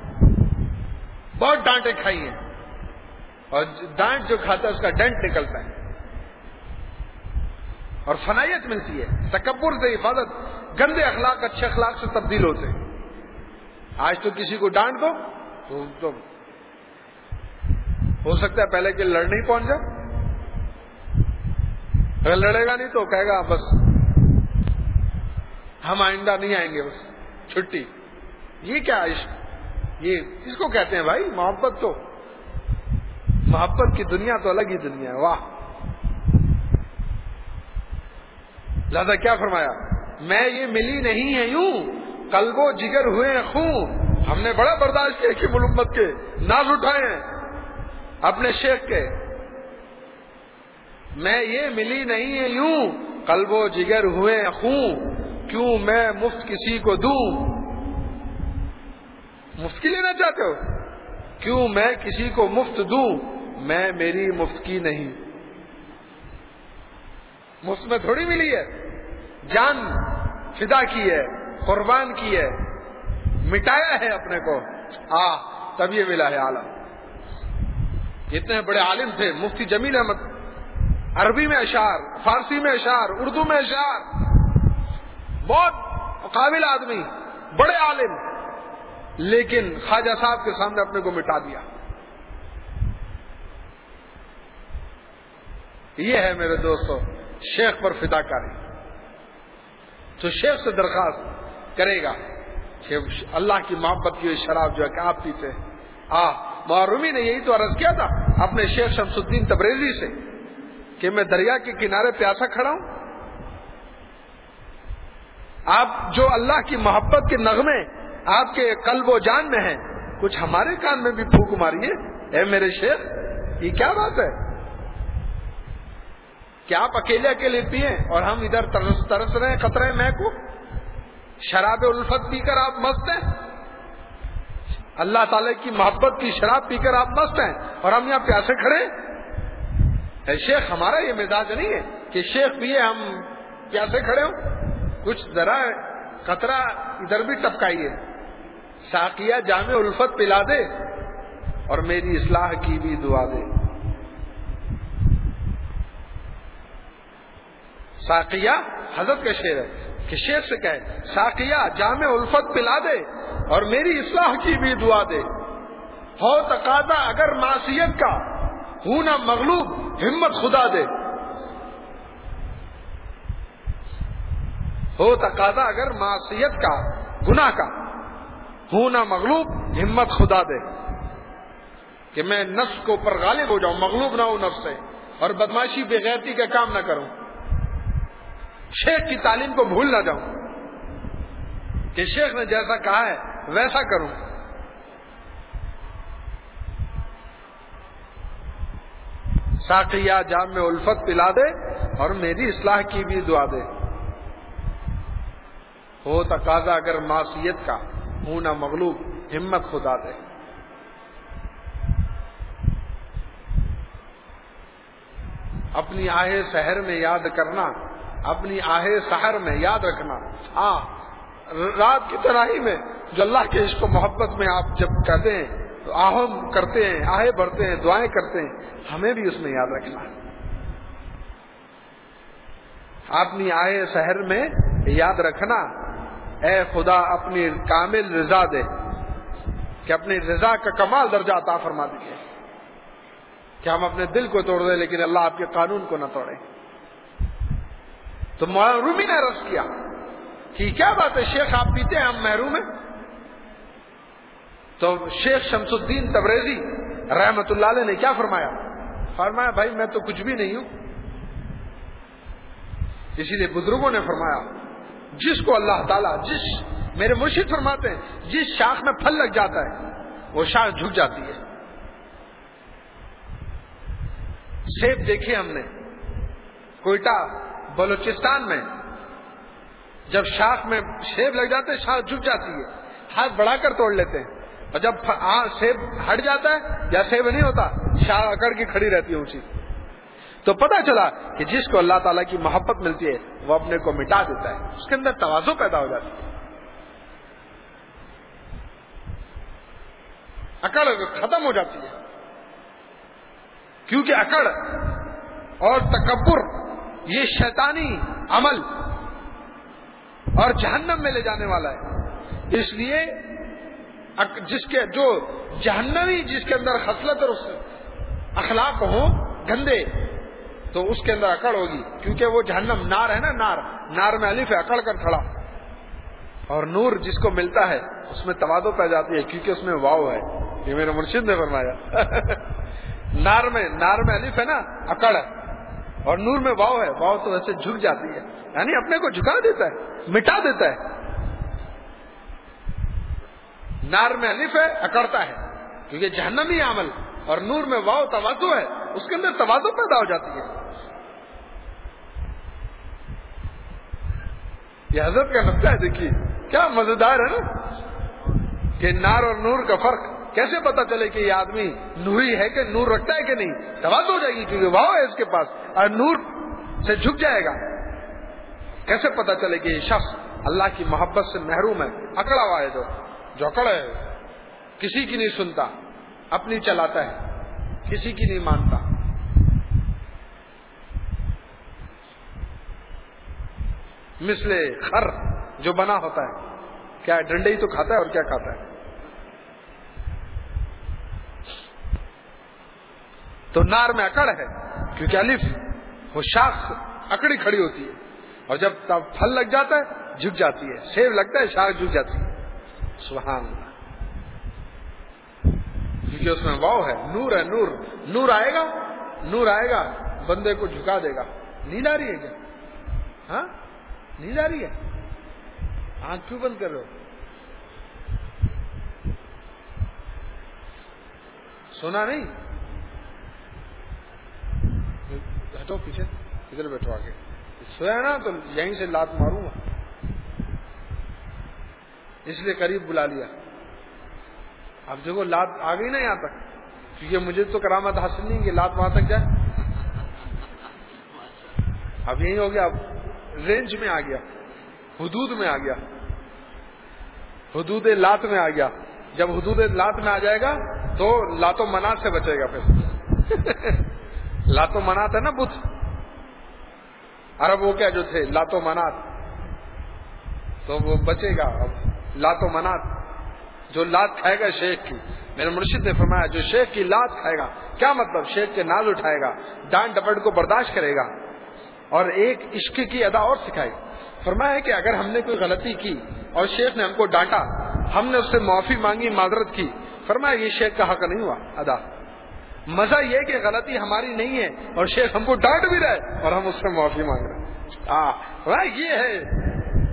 A: بہت ڈانٹیں کھائی ہیں، اور ڈانٹ جو کھاتا ہے اس کا ڈنٹ نکلتا ہے، اور فنائیت ملتی ہے، تکبر سے حفاظت، گندے اخلاق اچھے اخلاق سے تبدیل ہوتے ہیں۔ آج تو کسی کو ڈانٹ دو تو, تو ہو سکتا ہے پہلے کہ لڑنے ہی پہنچ جائے، اگر لڑے گا نہیں تو کہے گا بس ہم آئندہ نہیں آئیں گے، بس چھٹی۔ یہ کیا عشق، یہ اس کو کہتے ہیں بھائی محبت۔ تو محبت کی دنیا تو الگ ہی دنیا ہے، واہ۔ لہذا کیا فرمایا، میں یہ ملی نہیں ہے یوں، قلب و جگر ہوئے ہیں خون۔ ہم نے بڑا برداشت کیا کہ ملمت کے ناز اٹھائے ہیں اپنے شیخ کے۔ میں یہ ملی نہیں ہے یوں، قلب و جگر ہوئے ہیں خون، کیوں میں مفت کسی کو دوں۔ مفت کی لینا چاہتے ہو؟ کیوں میں کسی کو مفت دوں، میں میری مفت کی نہیں۔ مفت میں تھوڑی ملی ہے، جان فدا کی ہے، قربان کی ہے، مٹایا ہے اپنے کو، آ تب یہ ملا ہے عالم۔ اتنے بڑے عالم تھے مفتی جمیل احمد، عربی میں اشعار، فارسی میں اشعار، اردو میں اشعار، بہت قابل آدمی، بڑے عالم، لیکن خواجہ صاحب کے سامنے اپنے کو مٹا دیا۔ یہ ہے میرے دوستو شیخ پر فدا کاری۔ تو شیخ سے درخواست کرے گا کہ اللہ کی محبت کی شراب جو ہے کہ آپ پیتے ہیں۔ آ معرومی نے یہی تو عرض کیا تھا اپنے شیخ شمس الدین تبریزی سے کہ میں دریا کے کنارے پیاسا کھڑا ہوں، آپ جو اللہ کی محبت کے نغمے آپ کے قلب و جان میں ہیں، کچھ ہمارے کان میں بھی پھونک ماریے اے میرے شیخ۔ یہ کیا بات ہے کہ آپ اکیلے اکیلے پیئے اور ہم ادھر ترس ترس رہے ہیں قطرے میں کو، شراب الفت پی کر آپ مست ہیں، اللہ تعالی کی محبت کی شراب پی کر آپ مست ہیں، اور ہم یہاں پیاسے کھڑے ہیں۔ اے شیخ ہمارا یہ مزاج نہیں ہے کہ شیخ پیے ہم پیاسے کھڑے ہوں، کچھ ذرا قطرہ ادھر بھی ٹپکائیے، ساقیہ جام الفت پلا دے اور میری اصلاح کی بھی دعا دے۔ ساقیہ حضرت کا شعر ہے کہ شیخ سے کہے ساقیہ جام الفت پلا دے اور میری اصلاح کی بھی دعا دے، ہو تقاضا اگر معصیت کا ہوں نہ مغلوب ہمت خدا دے، ہو تقاضا اگر معصیت کا گناہ کا ہوں نہ مغلوب ہمت خدا دے۔ کہ میں نفس کو اوپر غالب ہو جاؤں، مغلوب نہ ہوں نفس سے، اور بدماشی بے غیرتی کا کام نہ کروں، شیخ کی تعلیم کو بھول نہ جاؤں کہ شیخ نے جیسا کہا ہے ویسا کروں. ساقیہ جام میں الفت پلا دے اور میری اصلاح کی بھی دعا دے. ہو تقاضا اگر معصیت کا، ہوں نہ مغلوب ہمت خدا دے. اپنی آہ سحر میں یاد کرنا، اپنی آہ سحر میں یاد رکھنا. ہاں رات کی تنہائی میں جو اللہ کے عشق و محبت میں آپ جب کہتے ہیں تو آہم کرتے ہیں، آہیں بھرتے ہیں، دعائیں کرتے ہیں، ہمیں بھی اس میں یاد رکھنا ہے. اپنی آہ سحر میں یاد رکھنا، اے خدا اپنی کامل رضا دے، کہ اپنی رضا کا کمال درجہ عطا فرما دیجیے، کہ ہم اپنے دل کو توڑ دیں لیکن اللہ آپ کے قانون کو نہ توڑے. تو مولانا رومی نے عرض کیا کہ کیا بات ہے شیخ آپ پیتے ہیں ہم محروم ہیں؟ تو شیخ شمس الدین تبریزی رحمت اللہ علیہ نے کیا فرمایا؟ فرمایا بھائی میں تو کچھ بھی نہیں ہوں. اسی لیے بزرگوں نے فرمایا جس کو اللہ تعالیٰ، جس میرے مرشد فرماتے ہیں جس شاخ میں پھل لگ جاتا ہے وہ شاخ جھک جاتی ہے. سیب دیکھے ہم نے کوئٹہ بلوچستان میں، جب شاخ میں سیب لگ جاتے ہیں شاخ جھک جاتی ہے، ہاتھ بڑھا کر توڑ لیتے ہیں، اور جب سیب ہٹ جاتا ہے یا سیب نہیں ہوتا شاخ اکڑ کی کھڑی رہتی ہے اونچی. تو پتا چلا کہ جس کو اللہ تعالیٰ کی محبت ملتی ہے وہ اپنے کو مٹا دیتا ہے، اس کے اندر تواضع پیدا ہو جاتی ہے، اکڑ ختم ہو جاتی ہے. کیونکہ اکڑ اور تکبر یہ شیطانی عمل اور جہنم میں لے جانے والا ہے. اس لیے جس کے جو جہنمی جس کے اندر خصلت اور اخلاق ہوں گندے تو اس کے اندر اکڑ ہوگی، کیونکہ وہ جہنم نار ہے نا، نار نار میں الف ہے اکڑ کر کھڑا. اور نور جس کو ملتا ہے اس میں تواضع پہ جاتی ہے کیونکہ اس میں واو ہے. یہ میرے مرشد نے فرمایا نار میں نار میں الف ہے نا اکڑ ہے، اور نور میں واو ہے، واو تو ویسے جھک جاتی ہے، یعنی اپنے کو جھکا دیتا ہے، مٹا دیتا ہے. نار میں الف ہے اکڑتا ہے کیونکہ جہنمی عمل، اور نور میں واو تواضع ہے، اس کے اندر تواضع پیدا ہو جاتی ہے. یہ حضرت کا نقطہ ہے، دیکھیے کیا مزیدار ہے نا کہ نار اور نور کا فرق کیسے پتا چلے کہ یہ آدمی نوری ہے کہ نور رکھتا ہے کہ نہیں. تواضع ہو جائے گی کیونکہ واو ہے اس کے پاس اور نور سے جھک جائے گا. کیسے پتا چلے کہ یہ شخص اللہ کی محبت سے محروم ہے؟ اکڑا ہوا ہے، جو جو اکڑ ہے کسی کی نہیں سنتا، اپنی چلاتا ہے، کسی کی نہیں مانتا. مثل خر جو بنا ہوتا ہے، کیا ڈنڈے ہی تو کھاتا ہے اور کیا کھاتا ہے. تو نار میں اکڑ ہے کیونکہ الف وہ شاخ اکڑی کھڑی ہوتی ہے، اور جب پھل لگ جاتا ہے جھک جاتی ہے، سیب لگتا ہے شاخ جھک جاتی ہے. سبحان اللہ، کیونکہ اس میں واو ہے، نور ہے. نور نور آئے گا، نور آئے گا بندے کو جھکا دے گا. نیند آ رہی ہے کیا؟ ہاں نیند آ رہی ہے؟ آنکھ کیوں بند کر رہے ہو؟ سونا نہیں؟ ہٹو پیچھے، ادھر بیٹھو آگے. سویا نا تو یہیں سے لات ماروں گا، اس لیے قریب بلا لیا. اب دیکھو لات آ گئی نا یہاں تک، کیونکہ مجھے تو کرامت حاصل نہیں کہ لات وہاں تک جائے. اب یہی ہو گیا، اب رینج میں آ گیا، حدود میں آ گیا، حدود لات میں آ گیا. جب حدود لات میں آ جائے گا تو لات و منات سے بچے گا. پھر لات و منات ہے نا بت، عرب وہ کیا جو تھے لات و منات، تو وہ بچے گا. اب لات و منات جو لات کھائے گا شیخ کی، میرے مرشد نے فرمایا جو شیخ کی لات کھائے گا، کیا مطلب؟ شیخ کے ناز اٹھائے گا، ڈانٹ ڈپٹ کو برداشت کرے گا، اور ایک عشق کی ادا اور سکھائے. فرمایا کہ اگر ہم نے کوئی غلطی کی اور شیخ نے ہم کو ڈانٹا، ہم نے اس سے معافی مانگی، معذرت کی، فرمایا یہ شیخ کا حق نہیں ہوا ادا. مزہ یہ کہ غلطی ہماری نہیں ہے اور شیخ ہم کو ڈانٹ بھی رہے اور ہم اس سے معافی مانگ رہے ہیں. ہاں یہ ہے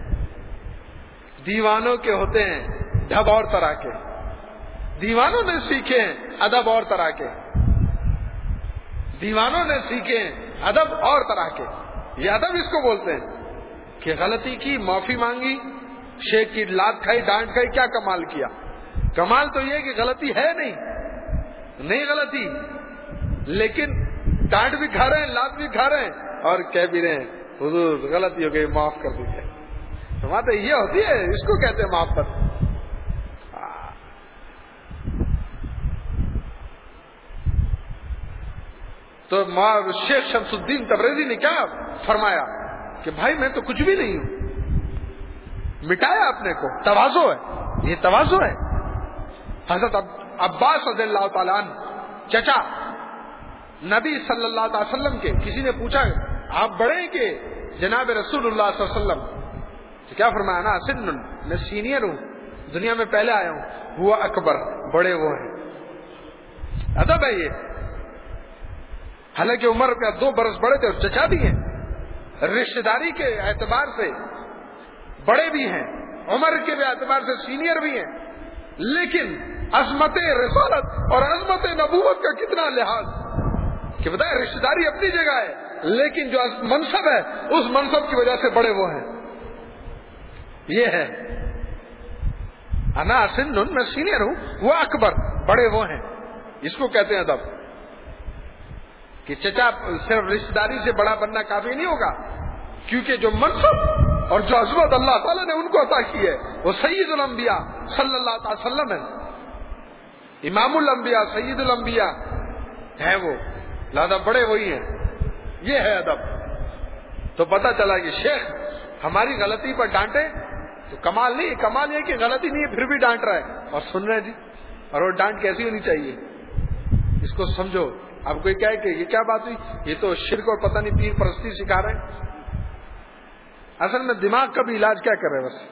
A: دیوانوں کے ہوتے ہیں ڈھب اور طرح کے. دیوانوں نے سیکھے ہیں ادب اور طرح کے. دیوانوں نے سیکھے ہیں ادب اور طرح کے. یہ ادب اس کو بولتے ہیں کہ غلطی کی معافی مانگی, شیخ کی لات کھائی ڈانٹ کھائی, کیا کمال کیا؟ کمال تو یہ کہ غلطی ہے نہیں, نہیں غلطی, لیکن ڈانٹ بھی کھا رہے ہیں, لات بھی کھا رہے ہیں اور کہہ بھی رہے ہیں حضور غلطی ہو گئی معاف کر دیجیے. تو بات یہ ہوتی ہے, اس کو کہتے ہیں محبت. تو شیخ شمس الدین تبریزی نے کیا فرمایا کہ بھائی میں تو کچھ بھی نہیں ہوں, مٹایا اپنے کو. تواضع ہے, یہ تواضع ہے. حضرت عباس رضی اللہ تعالیٰ عنہ چچا نبی صلی اللہ علیہ وسلم کے, کسی نے پوچھا آپ بڑے ہیں کہ جناب رسول اللہ صلی اللہ علیہ وسلم, تو کیا فرمایا نا سن, میں سینئر ہوں, دنیا میں پہلے آیا ہوں. ہوا اکبر, بڑے وہ ہیں. ادب ہے یہ. حالانکہ عمر کا دو برس بڑے تھے اور چچا بھی ہیں, رشتہ داری کے اعتبار سے بڑے بھی ہیں, عمر کے اعتبار سے سینئر بھی ہیں, لیکن عظمت رسالت اور عظمت نبوت کا کتنا لحاظ کہ بتائیں. رشتہ داری اپنی جگہ ہے لیکن جو منصب ہے اس منصب کی وجہ سے بڑے وہ ہیں. یہ ہے انا سن, میں سینئر ہوں, وہ اکبر, بڑے وہ ہیں. اس کو کہتے ہیں ادب. کہ چچا صرف رشتہ داری سے بڑا بننا کافی نہیں ہوگا, کیونکہ جو منصب اور جو عظمت اللہ تعالیٰ نے ان کو عطا کی ہے وہ سید الانبیاء صلی اللہ تعالی وسلم ہے, امام الانبیاء سید الانبیاء ہیں وہ, لہذا بڑے وہی ہیں. یہ ہے ادب. تو پتہ چلا کہ شیخ ہماری غلطی پر ڈانٹے تو کمال نہیں, کمال یہ کہ غلطی نہیں ہے پھر بھی ڈانٹ رہا ہے اور سن رہے ہیں جی. اور وہ ڈانٹ کیسی ہونی چاہیے اس کو سمجھو. اب کوئی کہے کہ یہ کیا بات ہوئی, یہ تو شرک اور پتہ نہیں پیر پرستی سکھا رہے ہیں. اصل میں دماغ کا بھی علاج کیا کر رہے ہیں بس.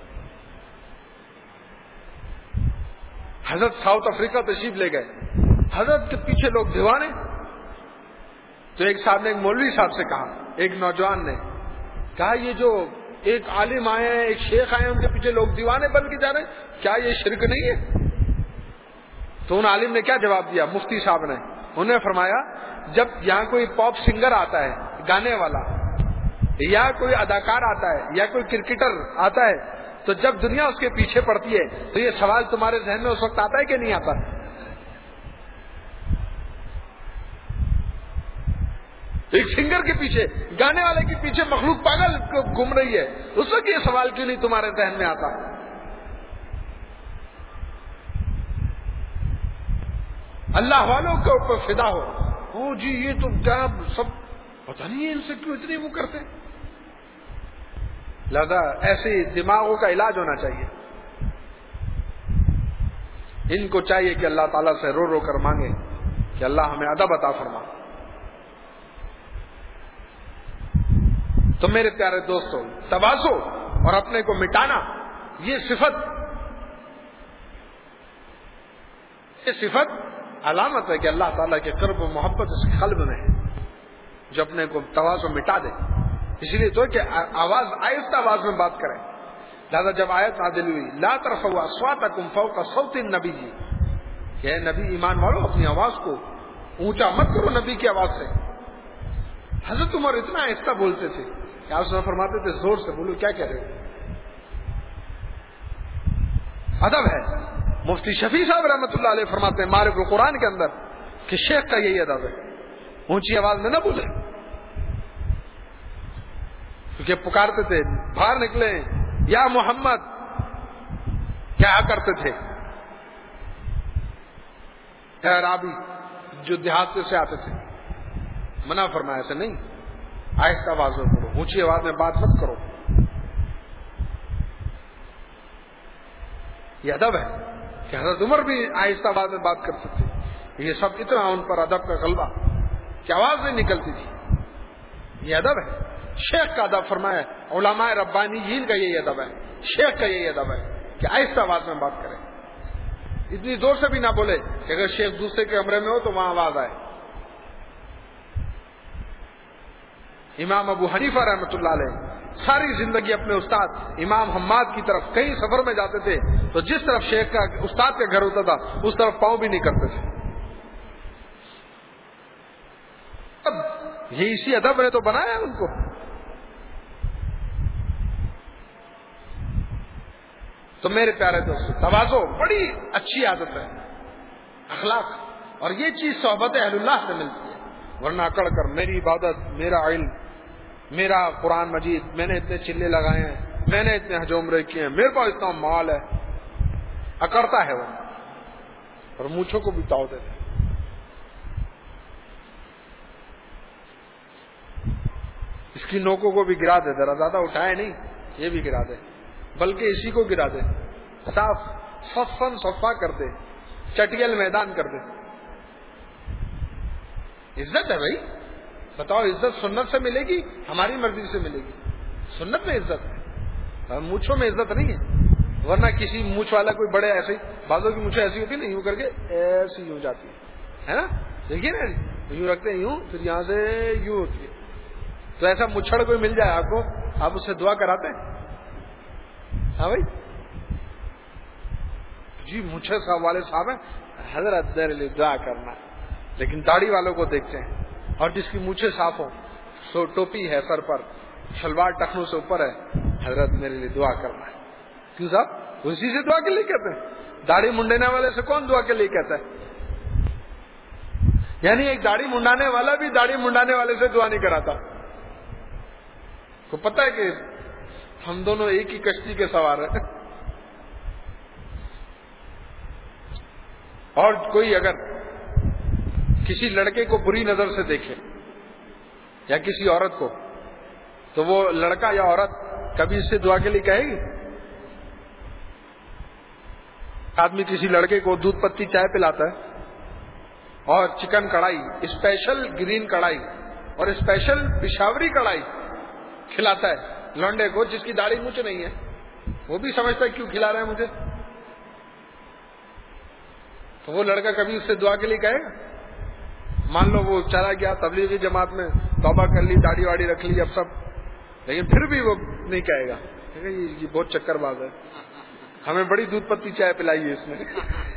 A: حضرت ساؤتھ افریقہ تشریف لے گئے, حضرت کے پیچھے لوگ دیوانے. تو ایک صاحب نے ایک مولوی صاحب سے کہا, ایک نوجوان نے کہا یہ جو ایک عالم آئے ہیں, ایک شیخ آئے ہیں, ان کے پیچھے لوگ دیوانے بن کے جا رہے ہیں, کیا یہ شرک نہیں ہے؟ تو ان عالم نے کیا جواب دیا, مفتی صاحب نے, انہوں نے فرمایا جب یہاں کوئی پاپ سنگر آتا ہے, گانے والا, یا کوئی اداکار آتا ہے, یا کوئی کرکٹر آتا ہے, تو جب دنیا اس کے پیچھے پڑتی ہے تو یہ سوال تمہارے ذہن میں اس وقت آتا ہے کہ نہیں آتا؟ ایک سنگر کے پیچھے, گانے والے کے پیچھے مخلوق پاگل گھوم رہی ہے, اس وقت یہ سوال کیوں نہیں تمہارے ذہن میں آتا؟ اللہ والوں کے اوپر فدا ہو, او جی یہ تو کیا سب پتہ نہیں ہے ان سے کیوں اتنی وہ کرتے. لہذا ایسے دماغوں کا علاج ہونا چاہیے. ان کو چاہیے کہ اللہ تعالیٰ سے رو رو کر مانگے کہ اللہ ہمیں ادب عطا فرما. تو میرے پیارے دوستوں, تواضع اور اپنے کو مٹانا, یہ صفت یہ صفت علامت ہے کہ اللہ تعالیٰ کے قرب و محبت اس قلب میں ہے, جو اپنے کو تواضع مٹا دے. اس لیے تو کہ آواز آہستہ آواز میں بات کریں. لہذا جب آیت نازل ہوئی لا ترفعوا اصواتکم فوق صوت النبی, کہ اے نبی ایمان والو اپنی آواز کو اونچا مت کرو نبی کی آواز سے. حضرت عمر اتنا آہستہ بولتے تھے کہ آپ سے فرماتے تھے زور سے بولو, کیا کہہ رہے ہو. ادب ہے. مفتی شفیع صاحب رحمۃ اللہ علیہ فرماتے ہیں معرف القرآن کے اندر کہ شیخ کا یہی ادب ہے, اونچی آواز میں نہ بولے, کیونکہ پکارتے تھے باہر نکلے یا محمد, کیا کرتے تھے اعرابی جو دیہات سے آتے تھے, منع فرمایا ایسے نہیں, آہستہ آواز میں بولو, اونچی آواز میں بات مت کرو. یہ ادب ہے کہ حضرت عمر بھی آہستہ آواز میں بات کرتے تھے. یہ سب اتنا ان پر ادب کا غلبہ کہ آواز نہیں نکلتی تھی. یہ ادب ہے. شیخ کا ادب فرمایا, علماء ربانیین کا یہی ادب ہے, شیخ کا یہی ادب ہے کہ آہستہ آواز میں بات کریں, اتنی زور سے بھی نہ بولے کہ اگر شیخ دوسرے کے کمرے میں ہو تو وہاں آواز آئے. امام ابو حنیفہ رحمۃ اللہ علیہ ساری زندگی اپنے استاد امام حماد کی طرف کہیں سفر میں جاتے تھے تو جس طرف شیخ کا استاد کا گھر ہوتا تھا اس طرف پاؤں بھی نہیں کرتے تھے. اب یہ اسی ادب نے تو بنایا ان کو. تو میرے پیارے دوستو, تواضع بڑی اچھی عادت ہے, اخلاق, اور یہ چیز صحبت اہل اللہ سے ملتی ہے. ورنہ اکڑ کر میری عبادت, میرا علم, میرا قرآن مجید, میں نے اتنے چلے لگائے ہیں, میں نے اتنے حج عمرے کیے ہیں, میرے پاس اتنا مال ہے, اکڑتا ہے وہ, اور مونچھوں کو بھی تاؤ دیتا ہے. اس کی نوکوں کو بھی گرا دے, ذرا زیادہ اٹھائے نہیں, یہ بھی گرا دے, بلکہ اسی کو گرا دے, صاف صفن صفا کر دے, چٹیل میدان کر دے. عزت ہے بھائی, بتاؤ عزت سنت سے ملے گی ہماری مرضی سے ملے گی؟ سنت میں عزت ہے, مونچھوں میں عزت نہیں ہے. ورنہ کسی مونچھ والا کوئی بڑے ایسے, بازوں کی مونچھیں ایسی ہوتی ہے نا, یوں کر کے ایسی یوں جاتی ہے نا, دیکھیے نا, یوں رکھتے ہیں یوں, پھر یہاں سے یوں ہوتی ہے. تو ایسا مچھڑ کوئی مل جائے آپ کو, آپ اس سے دعا کراتے ہیں؟ ہاں بھائی جی, مجھے صاحب والے صاحب ہیں, حضرت میرے لیے دعا کرنا. لیکن داڑھی والوں کو دیکھتے ہیں, اور جس کی مونچھیں صاف ہو, سو ٹوپی ہے سر پر, شلوار ٹخنوں سے اوپر ہے, حضرت میرے لیے دعا کرنا ہے. کیوں صاحب؟ اسی سے دعا کے لیے کہتے ہیں. داڑھی منڈانے والے سے کون دعا کے لیے کہتا ہے؟ یعنی ایک داڑھی منڈانے والا بھی داڑھی منڈانے والے سے دعا نہیں کراتا. کو پتہ ہے کہ ہم دونوں ایک ہی کشتی کے سوار ہیں. اور کوئی اگر کسی لڑکے کو بری نظر سے دیکھے یا کسی عورت کو, تو وہ لڑکا یا عورت کبھی اس سے دعا کے لیے کہے گی؟ آدمی کسی لڑکے کو دودھ پتی چائے پلاتا ہے اور چکن کڑھائی, اسپیشل گرین کڑھائی اور اسپیشل پشاوری کڑھائی کھلاتا ہے لونڈے کو جس کی داڑھی مونچھ نہیں ہے. وہ بھی سمجھتا ہے کیوں کھلا رہے ہیں مجھے. تو وہ لڑکا کبھی اس سے دعا کے لیے کہے گا؟ مان لو وہ چلا گیا تبلیغی جماعت میں, توبہ کر لی, داڑھی واڑی رکھ لی اب سب, لیکن پھر بھی وہ نہیں کہے گا, یہ بہت چکر باز ہے, ہمیں بڑی دودھ پتی چائے پلائی ہے اس نے,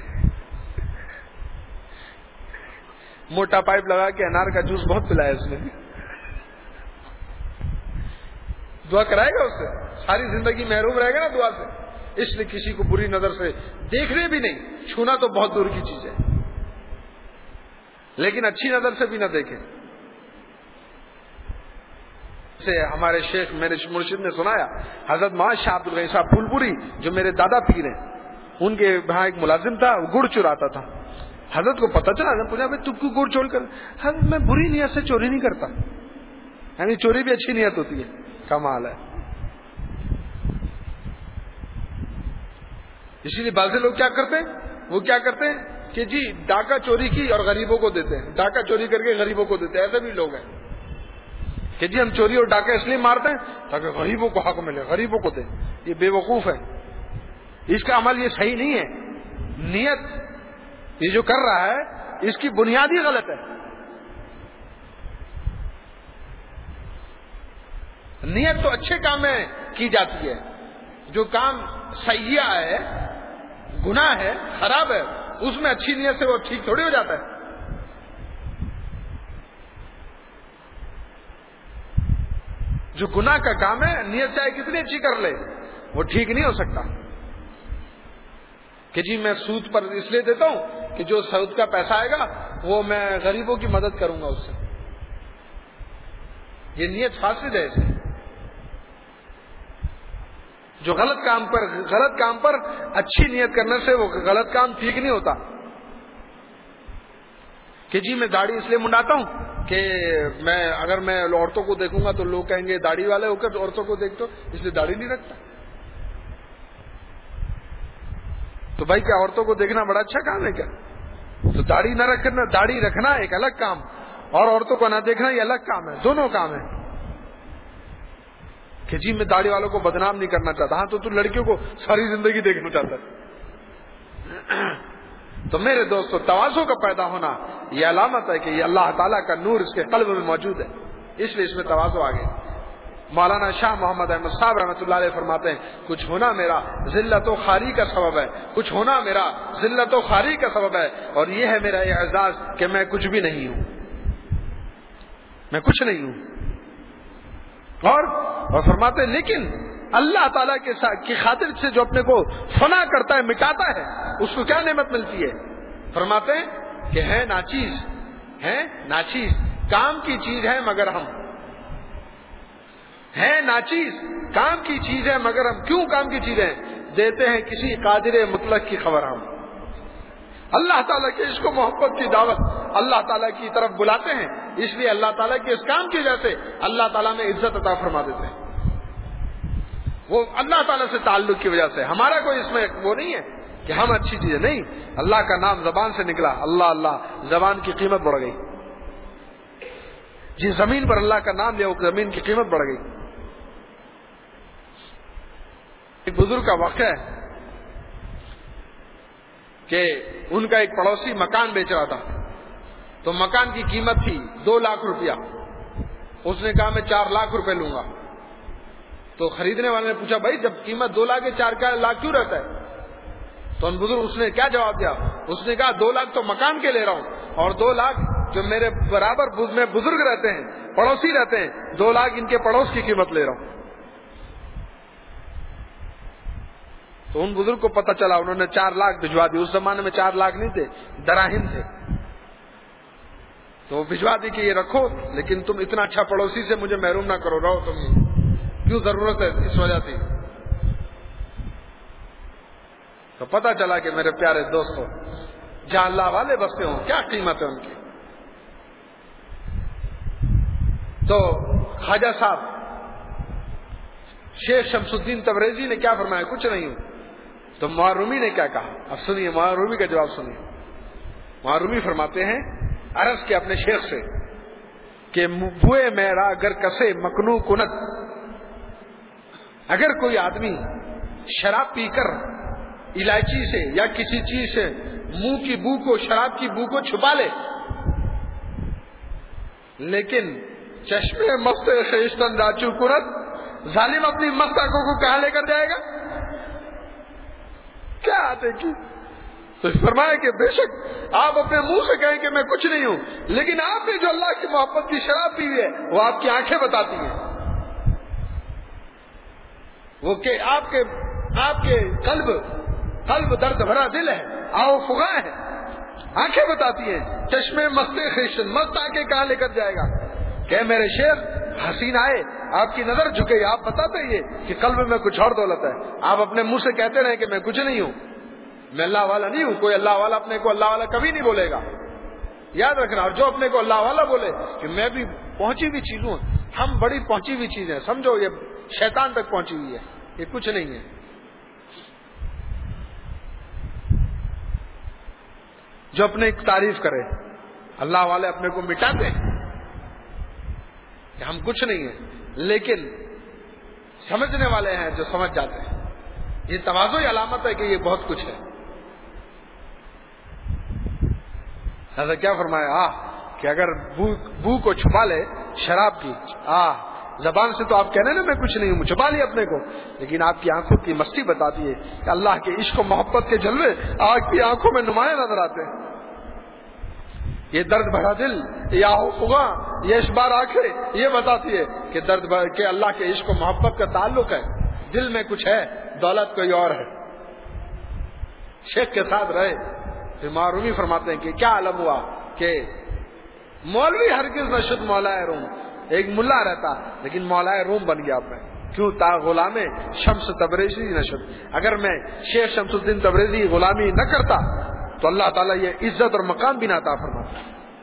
A: موٹا پائپ لگا کے انار کا جوس بہت پلایا اس نے. دعا کرائے گا اس سے؟ ساری زندگی محروم رہے گا نا دعا سے. اس لیے کسی کو بری نظر سے دیکھنے بھی نہیں, چھونا تو بہت دور کی چیز ہے, لیکن اچھی نظر سے بھی نہ دیکھیں. سے ہمارے شیخ میرے مرشد نے سنایا, حضرت معاذ شاہ عبد الغنی صاحب پھولپوری جو میرے دادا پیر ہیں, ان کے وہاں ایک ملازم تھا, وہ گڑ چراتا تھا. حضرت کو پتہ چلا, حضرت پوچھا بھائی تو کیوں گڑ چور کر؟ حضرت میں بری نیت سے چوری نہیں کرتا. یعنی چوری بھی اچھی نیت ہوتی ہے. کمال ہے. اسی لیے بعض لوگ کیا کرتے ہیں, وہ کیا کرتے ہیں کہ جی ڈاکہ چوری کی اور غریبوں کو دیتے ہیں, ڈاکہ چوری کر کے غریبوں کو دیتے ہیں. ایسے بھی لوگ ہیں کہ جی ہم چوری اور ڈاکہ اس لیے مارتے ہیں تاکہ غریبوں کو حق ملے, غریبوں کو دیں. یہ بے وقوف ہے, اس کا عمل یہ صحیح نہیں ہے. نیت یہ جو کر رہا ہے اس کی بنیاد ہی غلط ہے. نیت تو اچھے کام میں کی جاتی ہے, جو کام سیئہ ہے, گناہ ہے, خراب ہے, اس میں اچھی نیت سے وہ ٹھیک تھوڑی ہو جاتا ہے. جو گناہ کا کام ہے نیت چاہے کتنی اچھی کر لے وہ ٹھیک نہیں ہو سکتا. کہ جی میں سود پر اس لیے دیتا ہوں کہ جو سود کا پیسہ آئے گا وہ میں غریبوں کی مدد کروں گا اس سے, یہ نیت فاسد ہے. اسے جو غلط کام پر غلط کام پر اچھی نیت کرنے سے وہ غلط کام ٹھیک نہیں ہوتا. کہ جی میں داڑھی اس لیے منڈاتا ہوں کہ میں اگر میں عورتوں کو دیکھوں گا تو لوگ کہیں گے داڑھی والے ہو کر عورتوں کو دیکھتے ہو, اس لیے داڑھی نہیں رکھتا. تو بھائی کیا عورتوں کو دیکھنا بڑا اچھا کام ہے کیا؟ تو داڑھی نہ رکھنا, داڑھی رکھنا ایک الگ کام, اور عورتوں کو نہ دیکھنا یہ الگ کام ہے. دونوں کام ہے. کہ جی میں داڑھی والوں کو بدنام نہیں کرنا چاہتا. ہاں تو تو لڑکیوں کو ساری زندگی دیکھنا چاہتا ہے. تو میرے دوستو تواضع کا پیدا ہونا یہ علامت ہے کہ یہ اللہ تعالیٰ کا نور اس کے قلب میں موجود ہے، اس لیے اس میں تواضع آ گئی۔ مولانا شاہ محمد احمد صاحب رحمۃ اللہ علیہ فرماتے ہیں کچھ ہونا میرا ذلت و خواری کا سبب ہے، کچھ ہونا میرا ذلت و خواری کا سبب ہے، اور یہ ہے میرا اعزاز کہ میں کچھ بھی نہیں ہوں، میں کچھ نہیں ہوں۔ اور اور فرماتے ہیں لیکن اللہ تعالیٰ کے کی خاطر سے جو اپنے کو فنا کرتا ہے، مٹاتا ہے، اس کو کیا نعمت ملتی ہے؟ فرماتے ہیں کہ ہے ناچیز، ہے ناچیز، کام کی چیز ہے مگر ہم ہے ناچیز، کام کی چیز ہے مگر ہم کیوں کام کی چیز ہے؟ دیتے ہیں کسی قادر مطلق کی خبر ہم۔ اللہ تعالیٰ کے عشق و محبت کی دعوت اللہ تعالیٰ کی طرف بلاتے ہیں، اس لیے اللہ تعالیٰ کے اس کام کی وجہ سے اللہ تعالیٰ میں عزت عطا فرما دیتے ہیں، وہ اللہ تعالیٰ سے تعلق کی وجہ سے۔ ہمارا کوئی اس میں وہ نہیں ہے کہ ہم اچھی چیزیں، نہیں، اللہ کا نام زبان سے نکلا، اللہ اللہ، زبان کی قیمت بڑھ گئی، جس زمین پر اللہ کا نام لیا وہ زمین کی قیمت بڑھ گئی۔ ایک بزرگ کا واقعہ ہے کہ ان کا ایک پڑوسی مکان بیچ رہا تھا، تو مکان کی قیمت تھی دو لاکھ روپیہ، اس نے کہا میں چار لاکھ روپے لوں گا۔ تو خریدنے والے نے پوچھا بھائی جب قیمت دو لاکھ ہے چار کا لاکھ کیوں رہتا ہے؟ تو ان بزرگ اس نے کیا جواب دیا؟ اس نے کہا دو لاکھ تو مکان کے لے رہا ہوں، اور دو لاکھ جو میرے برابر میں بزرگ رہتے ہیں، پڑوسی رہتے ہیں، دو لاکھ ان کے پڑوس کی قیمت لے رہا ہوں۔ تو ان بزرگ کو پتہ چلا، انہوں نے چار لاکھ بھجوا دی۔ اس زمانے میں چار لاکھ نہیں تھے، دراہم تھے، تو بھجوا دی کہ یہ رکھو، لیکن تم اتنا اچھا پڑوسی سے مجھے محروم نہ کرو، رہو تم، کیوں ضرورت ہے اس وجہ سے۔ تو پتہ چلا کہ میرے پیارے دوستوں جہاں اللہ والے بستے ہوں کیا قیمت ہے ان کی۔ تو خواجہ صاحب شیخ شمس الدین تبریزی نے کیا فرمایا؟ کچھ نہیں ہوں۔ تو معرومی نے کیا کہا؟ اب سنیے معرومی کا جواب سنیے۔ معرومی فرماتے ہیں عرض کے اپنے شیخ سے کہ بوئے میرا اگر کسے مکنو کنت، اگر کوئی آدمی شراب پی کر الائچی سے یا کسی چیز سے منہ کی بو کو، شراب کی بو کو چھپا لے، لیکن چشمے مست خیشتن راچو کنت، ظالم اپنی مست آنکھوں کو کہاں لے کر جائے گا؟ کیا آتے کی؟ تو فرمایا کہ بے شک آپ اپنے منہ سے کہیں کہ میں کچھ نہیں ہوں، لیکن آپ نے جو اللہ کی محبت کی شراب پی ہوئی ہے وہ آپ کی آنکھیں بتاتی ہیں، وہ کہ آپ کے آپ کے قلب قلب درد بھرا دل ہے، آؤ فغاں ہے، آنکھیں بتاتی ہیں، چشمے مستے خیشن، مست آنکھیں کہاں لے کر جائے گا؟ کہ میرے شیخ حسین آئے، آپ کی نظر جھکے، آپ بتاتے یہ کہ قلب میں کچھ اور دولت ہے، آپ اپنے منہ سے کہتے رہے کہ میں کچھ نہیں ہوں، میں اللہ والا نہیں ہوں۔ کوئی اللہ والا اپنے کو اللہ والا کبھی نہیں بولے گا، یاد رکھنا۔ اور جو اپنے کو اللہ والا بولے کہ میں بھی پہنچی ہوئی چیز ہوں، ہم بڑی پہنچی ہوئی چیز ہیں، سمجھو یہ شیطان تک پہنچی ہوئی ہے، یہ کچھ نہیں ہے۔ جو اپنے تعریف کرے، اللہ والے اپنے کو مٹاتے ہیں کہ ہم کچھ نہیں ہیں، لیکن سمجھنے والے ہیں جو سمجھ جاتے ہیں۔ یہ تواضع کی علامت ہے کہ یہ بہت کچھ ہے۔ ایسا کیا فرمایا آہ کہ اگر بو, بو کو چھپا لے شراب کی، آہ زبان سے تو آپ کہنے نا میں کچھ نہیں ہوں، چھپا لیا اپنے کو، لیکن آپ کی آنکھوں کی مستی بتاتی ہے کہ اللہ کے عشق و محبت کے جلوے آپ کی آنکھوں میں نمایاں نظر آتے ہیں۔ یہ درد بھرا دل، یہ آہو فغاں، یہ اشبار آنکھیں یہ بتاتی ہے کہ درد بھر کہ اللہ کے عشق و محبت کا تعلق ہے، دل میں کچھ ہے، دولت کوئی اور ہے۔ شیخ کے ساتھ رہے پھر معرومی فرماتے ہیں کہ کیا علم ہوا کہ مولوی ہرگز نہ شد مولا روم، ایک ملا رہتا لیکن مولا روم بن گیا میں، کیوں؟ تا غلام شمس تبریزی نہ شد، اگر میں شیخ شمس الدین تبریزی غلامی نہ کرتا تو اللہ تعالیٰ یہ عزت اور مقام بھی نہ عطا فرماتا۔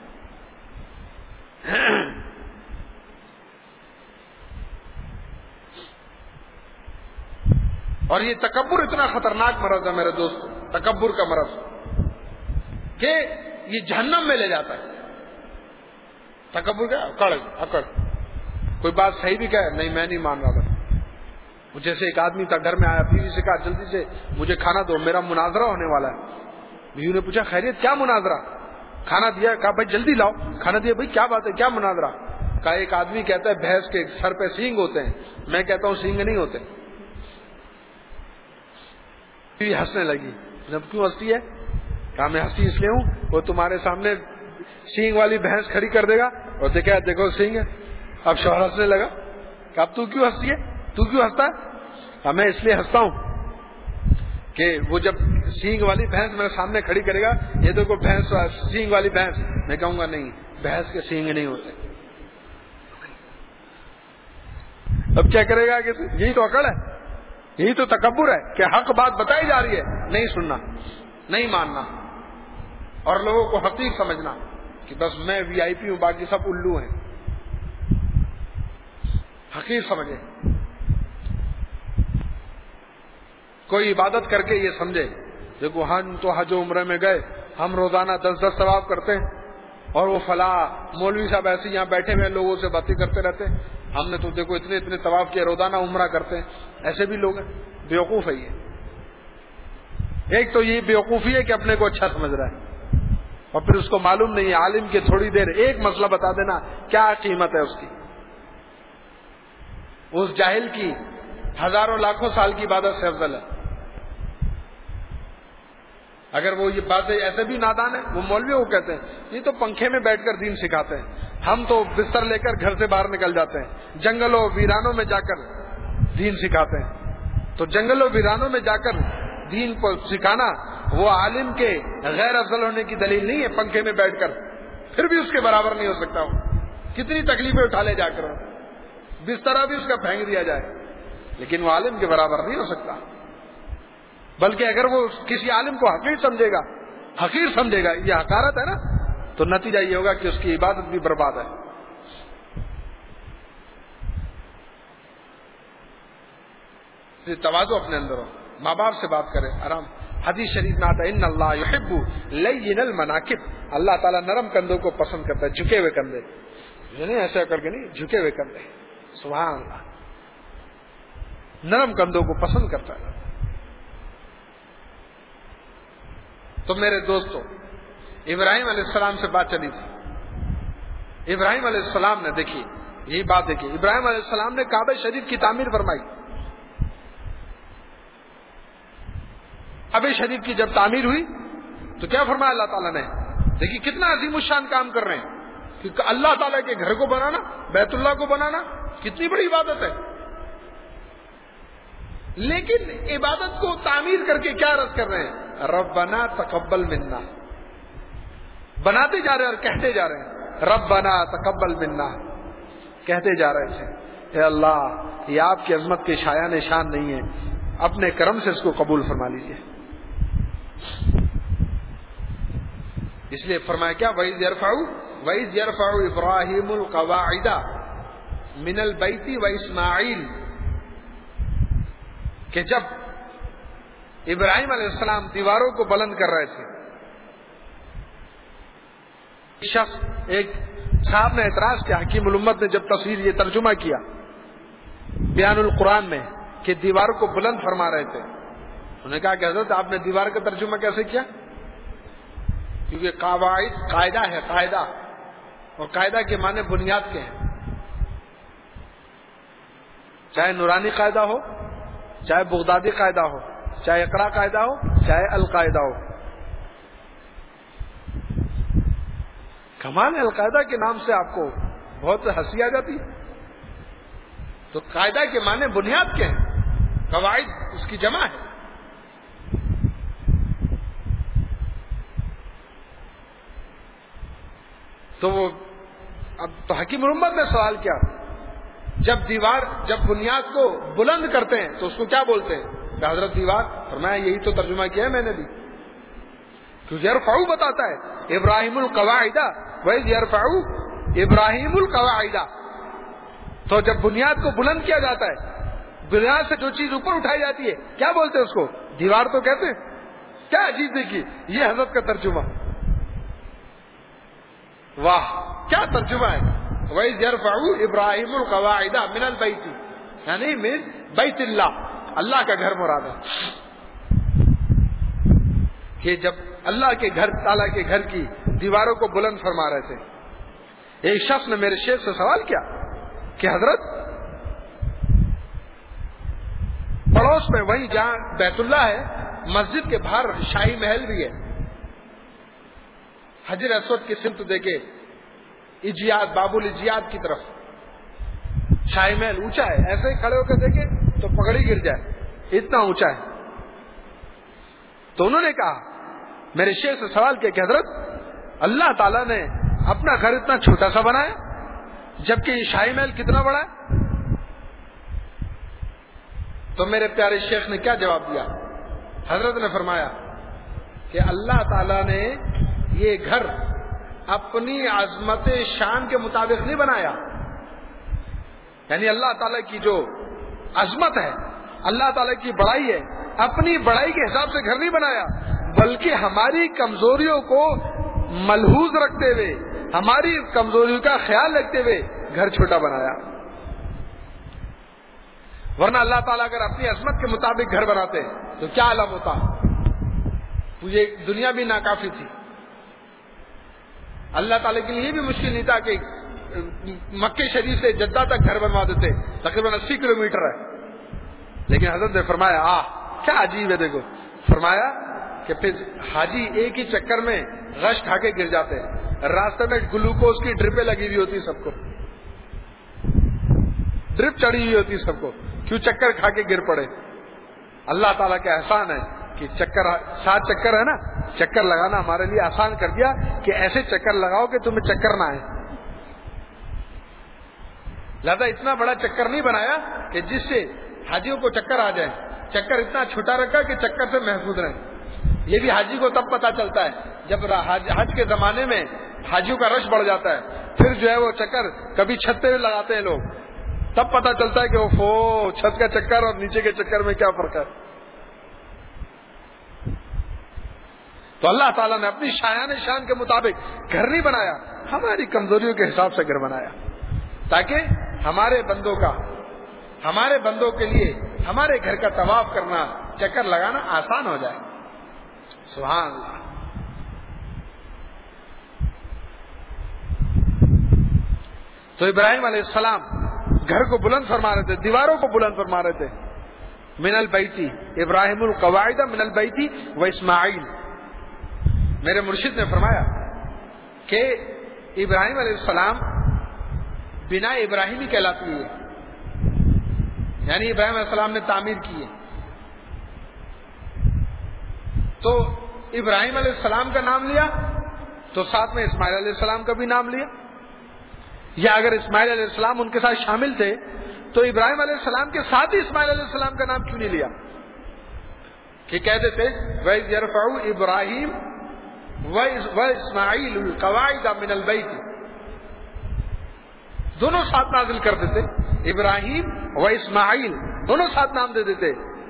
A: اور یہ تکبر اتنا خطرناک مرض ہے میرے دوست، تکبر کا مرض کہ یہ جہنم میں لے جاتا ہے۔ تکبر کیا؟ اکڑ اکڑ کوئی بات صحیح بھی کہے، نہیں میں نہیں مان رہا تھا۔ جیسے ایک آدمی تھا، گھر میں آیا، بیوی سے کہا جلدی سے مجھے کھانا دو، میرا مناظرہ ہونے والا ہے۔ بیوی نے پوچھا خیریت کیا مناظرہ؟ کھانا دیا، کہا بھائی جلدی لاؤ کھانا دیا. بھائی کیا بات ہے کیا مناظرہ؟ کہا ایک آدمی کہتا ہے بھینس کے سر پہ سینگ ہوتے ہیں، میں کہتا ہوں سینگ نہیں ہوتے. بیوی ہنسنے لگی. جب کیوں ہنستی ہے؟ کہا میں ہنسی اس لیے ہوں وہ تمہارے سامنے سینگ والی بھینس کھڑی کر دے گا اور دیکھا دیکھو سینگ ہے. اب شوہر ہنسنے لگا. کہ اب تو کیوں ہنستی ہے، تو کیوں ہنستا ہے؟ میں اس لیے ہنستا ہوں کہ وہ جب سینگ والی بھینس میرے سامنے کھڑی کرے گا، یہ دیکھو بھینس سینگ والی بھینس، میں کہوں گا نہیں بھینس کے سینگ نہیں ہوتے. اب کیا کرے گا کہ یہی تو عقل ہے، یہی تو تکبر ہے کہ حق بات بتائی جا رہی ہے نہیں سننا، نہیں ماننا اور لوگوں کو حقیر سمجھنا کہ بس میں وی آئی پی ہوں باقی سب الو ہیں. حقیر سمجھے. کوئی عبادت کر کے یہ سمجھے دیکھو ہم تو حج و عمرے میں گئے، ہم روزانہ دس دس ثواب کرتے ہیں اور وہ فلاں مولوی صاحب ایسے یہاں بیٹھے ہوئے لوگوں سے باتیں کرتے رہتے ہیں، ہم نے تو دیکھو اتنے اتنے طواف کیے، روزانہ عمرہ کرتے ہیں. ایسے بھی لوگ ہیں. بیوقوف ہے یہ. ایک تو یہ بیوقوفی ہے کہ اپنے کو اچھا سمجھ رہا ہے اور پھر اس کو معلوم نہیں ہے عالم کے تھوڑی دیر ایک مسئلہ بتا دینا کیا قیمت ہے اس کی. اس جاہل کی ہزاروں لاکھوں سال کی عبادت سے افضل ہے. اگر وہ یہ باتیں ایسے بھی نادان ہیں، وہ مولویوں کو کہتے ہیں یہ تو پنکھے میں بیٹھ کر دین سکھاتے ہیں، ہم تو بستر لے کر گھر سے باہر نکل جاتے ہیں، جنگلوں ویرانوں میں جا کر دین سکھاتے ہیں. تو جنگلوں ویرانوں میں جا کر دین کو سکھانا وہ عالم کے غیر افضل ہونے کی دلیل نہیں ہے. پنکھے میں بیٹھ کر پھر بھی اس کے برابر نہیں ہو سکتا. وہ کتنی تکلیفیں اٹھا لے جا کر بسترا بھی اس کا پھینک دیا جائے لیکن وہ عالم کے برابر نہیں ہو سکتا. بلکہ اگر وہ کسی عالم کو حقیر سمجھے گا حقیر سمجھے گا یہ حقارت ہے نا، تو نتیجہ یہ ہوگا کہ اس کی عبادت بھی برباد ہے. تواضع اپنے اندر ہو، ماں باپ سے بات کرے آرام. حدیث شریف میں آتا ہے ان اللہ یحب لین المناکب، اللہ تعالیٰ نرم کندھوں کو پسند کرتا ہے، جھکے ہوئے کندھے نہیں ایسا کر کے نہیں، جھکے ہوئے کندھے. سبحان اللہ. نرم کندھوں کو پسند کرتا ہے. تو میرے دوستو ابراہیم علیہ السلام سے بات چلی تھی. ابراہیم علیہ السلام نے دیکھی یہی بات دیکھی ابراہیم علیہ السلام نے کعبہ شریف کی تعمیر فرمائی. کعبہ شریف کی جب تعمیر ہوئی تو کیا فرمایا اللہ تعالیٰ نے؟ دیکھیے کتنا عظیم الشان کام کر رہے ہیں کہ اللہ تعالیٰ کے گھر کو بنانا، بیت اللہ کو بنانا کتنی بڑی عبادت ہے. لیکن عبادت کو تعمیر کر کے کیا رد کر رہے ہیں؟ ربنا تقبل منا. بناتے جا رہے ہیں اور کہتے جا رہے ہیں ربنا تقبل منا، کہتے جا رہے تھے اے اللہ یہ آپ کی عظمت کے شایان شان نہیں ہے، اپنے کرم سے اس کو قبول فرما لیجیے. اس لیے فرمایا کیا وَإِذْ يَرْفَعُ وَإِذْ يَرْفَعُ إِبْرَاهِيمُ الْقَوَاعِدَ مِنَ الْبَيْتِ وَإِسْمَاعِيلُ، کہ جب ابراہیم علیہ السلام دیواروں کو بلند کر رہے تھے، شخص ایک صاحب نے اعتراض کیا، حکیم الامت نے جب تفسیر یہ ترجمہ کیا بیان القرآن میں کہ دیوار کو بلند فرما رہے تھے، انہوں نے کہا کہ حضرت آپ نے دیوار کا ترجمہ کیسے کیا؟ کیونکہ قواعد قاعدہ ہے، قاعدہ، اور قاعدہ کے معنی بنیاد کے ہیں. چاہے نورانی قاعدہ ہو، چاہے بغدادی قاعدہ ہو، چاہے اقرا قاعدہ ہو، چاہے القاعدہ ہو. کمال القاعدہ کے نام سے آپ کو بہت ہنسی آ جاتی. تو قاعدہ کے معنی بنیاد کے ہیں، قواعد اس کی جمع ہے. تو وہ اب تو حکیم الامت نے سوال کیا جب دیوار جب بنیاد کو بلند کرتے ہیں تو اس کو کیا بولتے ہیں؟ کہ حضرت دیوار، فرمایا یہی تو ترجمہ کیا ہے میں نے بھی، کیونکہ یرفعو بتاتا ہے ابراہیم القواعد وَإِذْ يَرْفَعُ ابراہیم القواعد. تو جب بنیاد کو بلند کیا جاتا ہے، بنیاد سے جو چیز اوپر اٹھائی جاتی ہے کیا بولتے ہیں اس کو؟ دیوار تو کہتے ہیں. کیا عجیب دیکھیے یہ حضرت کا ترجمہ، واہ کیا ترجمہ ہے. وَإِذْ يَرْفَعُ ابراہیم القواعد من البیت، یعنی من بیت اللہ، اللہ کا گھر مراد ہے. کہ جب اللہ کے گھر تعالیٰ کے گھر کی دیواروں کو بلند فرما رہے تھے. ایک شخص نے میرے شیخ سے سوال کیا کہ حضرت پڑوس میں وہیں جہاں بیت اللہ ہے مسجد کے باہر شاہی محل بھی ہے, حجر اسود کی سمت دیکھے اجیاد باب الاجیاد کی طرف شاہی محل اونچا ہے, ایسے ہی کھڑے ہو کے دیکھے تو پگڑی گر جائے, اتنا اونچا ہے. تو انہوں نے کہا میرے شیخ سے سوال کیا کہ حضرت اللہ تعالیٰ نے اپنا گھر اتنا چھوٹا سا بنایا جبکہ یہ شاہی محل کتنا بڑا ہے؟ تو میرے پیارے شیخ نے کیا جواب دیا؟ حضرت نے فرمایا کہ اللہ تعالیٰ نے یہ گھر اپنی عظمت شان کے مطابق نہیں بنایا, یعنی اللہ تعالیٰ کی جو عظمت ہے, اللہ تعالیٰ کی بڑائی ہے, اپنی بڑائی کے حساب سے گھر نہیں بنایا, بلکہ ہماری کمزوریوں کو ملحوظ رکھتے ہوئے, ہماری کمزوریوں کا خیال رکھتے ہوئے گھر چھوٹا بنایا. ورنہ اللہ تعالیٰ اگر اپنی عظمت کے مطابق گھر بناتے تو کیا عالم ہوتا, تجھے دنیا بھی ناکافی تھی. اللہ تعالیٰ کے لیے بھی مشکل نہیں تھا کہ مکے شریف سے جدہ تک گھر بنوا دیتے, تقریباً اسی کلو میٹر ہے. لیکن حضرت نے فرمایا آ کیا عجیب ہے, دیکھو فرمایا کہ پھر حاجی ایک ہی چکر میں غش کھا کے گر جاتے ہیں, راستے میں گلوکوز کی ڈرپیں لگی ہوئی ہوتی, سب کو ڈرپ چڑھی ہوئی ہوتی سب کو, کیوں چکر کھا کے گر پڑے. اللہ تعالیٰ کا احسان ہے کہ چکر سات چکر ہے نا, چکر لگانا ہمارے لیے آسان کر دیا کہ ایسے چکر لگاؤ کہ تمہیں چکر نہ آئے. لہذا اتنا بڑا چکر نہیں بنایا کہ جس سے حاجیوں کو چکر آ جائے, چکر اتنا چھوٹا رکھا کہ چکر سے محفوظ رہے. یہ بھی حاجی کو تب پتا چلتا ہے جب حج کے زمانے میں حاجیوں کا رش بڑھ جاتا ہے, پھر جو ہے وہ چکر کبھی چھت پہ لگاتے ہیں لوگ, تب پتا چلتا ہے کہ وہ فو چھت کا چکر اور نیچے کے چکر میں کیا فرق ہے. تو اللہ تعالیٰ نے اپنی شایان شان کے مطابق گھر نہیں بنایا, ہماری کمزوریوں کے حساب سے گھر بنایا, تاکہ ہمارے بندوں کا ہمارے بندوں کے لیے ہمارے گھر کا طواف کرنا, چکر لگانا آسان ہو جائے. سبحان اللہ. تو ابراہیم علیہ السلام گھر کو بلند فرما رہے تھے, دیواروں کو بلند فرما رہے تھے. من البیتی ابراہیم القواعد من البیتی و اسماعیل. میرے مرشد نے فرمایا کہ ابراہیم علیہ السلام بنا ابراہیمی کہلاتی ہے, یعنی ابراہیم علیہ السلام نے تعمیر کی ہے. تو ابراہیم علیہ السلام کا نام لیا تو ساتھ میں اسماعیل علیہ السلام کا بھی نام لیا, یا اگر اسماعیل علیہ السلام ان کے ساتھ شامل تھے تو ابراہیم علیہ السلام کے ساتھ ہی اسماعیل علیہ السلام کا نام کیوں نہیں لیا, کہ کہتے تھے وَإِذْ يَرْفَعُ إِبْرَاهِيمُ وَإِسْمَاعِيلُ الْقَوَاعِدَ مِنَ الْبَيْتِ, دونوں ساتھ نازل کر دیتے, ابراہیم و اسماعیل دونوں ساتھ نام دے دیتے.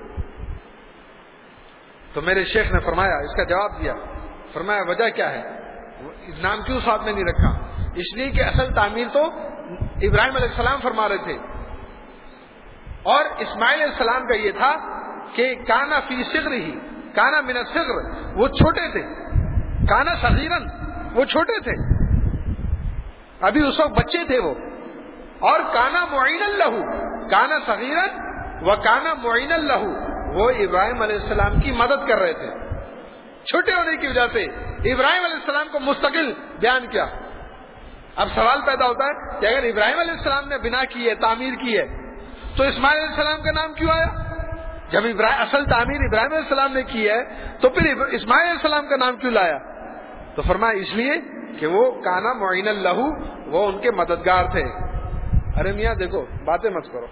A: تو میرے شیخ نے فرمایا, اس کا جواب دیا, فرمایا وجہ کیا ہے, نام کیوں ساتھ میں نہیں رکھا؟ اس لیے کہ اصل تعمیر تو ابراہیم علیہ السلام فرما رہے تھے, اور اسماعیل علیہ السلام کا یہ تھا کہ کانا فی صغرہ, کانا من الصغر, وہ چھوٹے تھے, کانا صغیرن, وہ چھوٹے تھے, ابھی اس وقت بچے تھے وہ, اور کانا معینا لہ, کانا صغیرن و کانا معینا لہ, وہ ابراہیم علیہ السلام کی مدد کر رہے تھے. چھوٹے ہونے کی وجہ سے ابراہیم علیہ السلام کو مستقل بیان کیا. اب سوال پیدا ہوتا ہے کہ اگر ابراہیم علیہ السلام نے بنا کی ہے, تعمیر کی ہے, تو اسماعیل علیہ السلام کا نام کیوں آیا؟ جب ابراہیم اصل تعمیر ابراہیم علیہ السلام نے کی ہے تو پھر اسماعیل علیہ السلام کا نام کیوں لایا؟ تو فرمایا اس لیے کہ وہ کانا معین اللہ, وہ ان کے مددگار تھے. ارے میاں دیکھو باتیں مت کرو,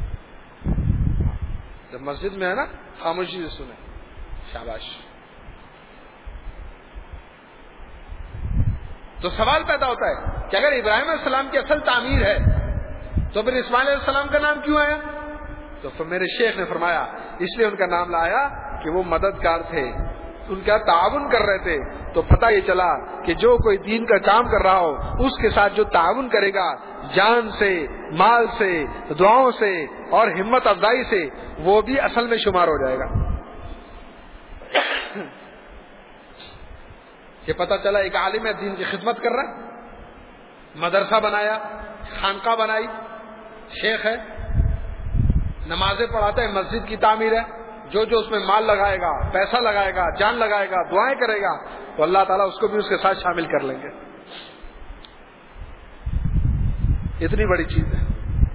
A: جب مسجد میں ہے نا خاموشی سے سنیں, شاباش. تو سوال پیدا ہوتا ہے کہ اگر ابراہیم علیہ السلام کی اصل تعمیر ہے تو پھر اسماعیل علیہ السلام کا نام کیوں آیا؟ تو میرے شیخ نے فرمایا اس لیے ان کا نام لایا کہ وہ مددگار تھے, ان کا تعاون کر رہے تھے. تو پتہ یہ چلا کہ جو کوئی دین کا کام کر رہا ہو اس کے ساتھ جو تعاون کرے گا جان سے, مال سے, دعاؤں سے اور ہمت افزائی سے, وہ بھی اصل میں شمار ہو جائے گا. یہ پتہ چلا ایک عالم ہے دین کی خدمت کر رہا ہے، مدرسہ بنایا، خانقاہ بنائی، شیخ ہے، نمازیں پڑھاتا ہے، مسجد کی تعمیر ہے، جو جو اس میں مال لگائے گا، پیسہ لگائے گا، جان لگائے گا، دعائیں کرے گا، تو اللہ تعالیٰ اس کو بھی اس کے ساتھ شامل کر لیں گے. اتنی بڑی چیز ہے.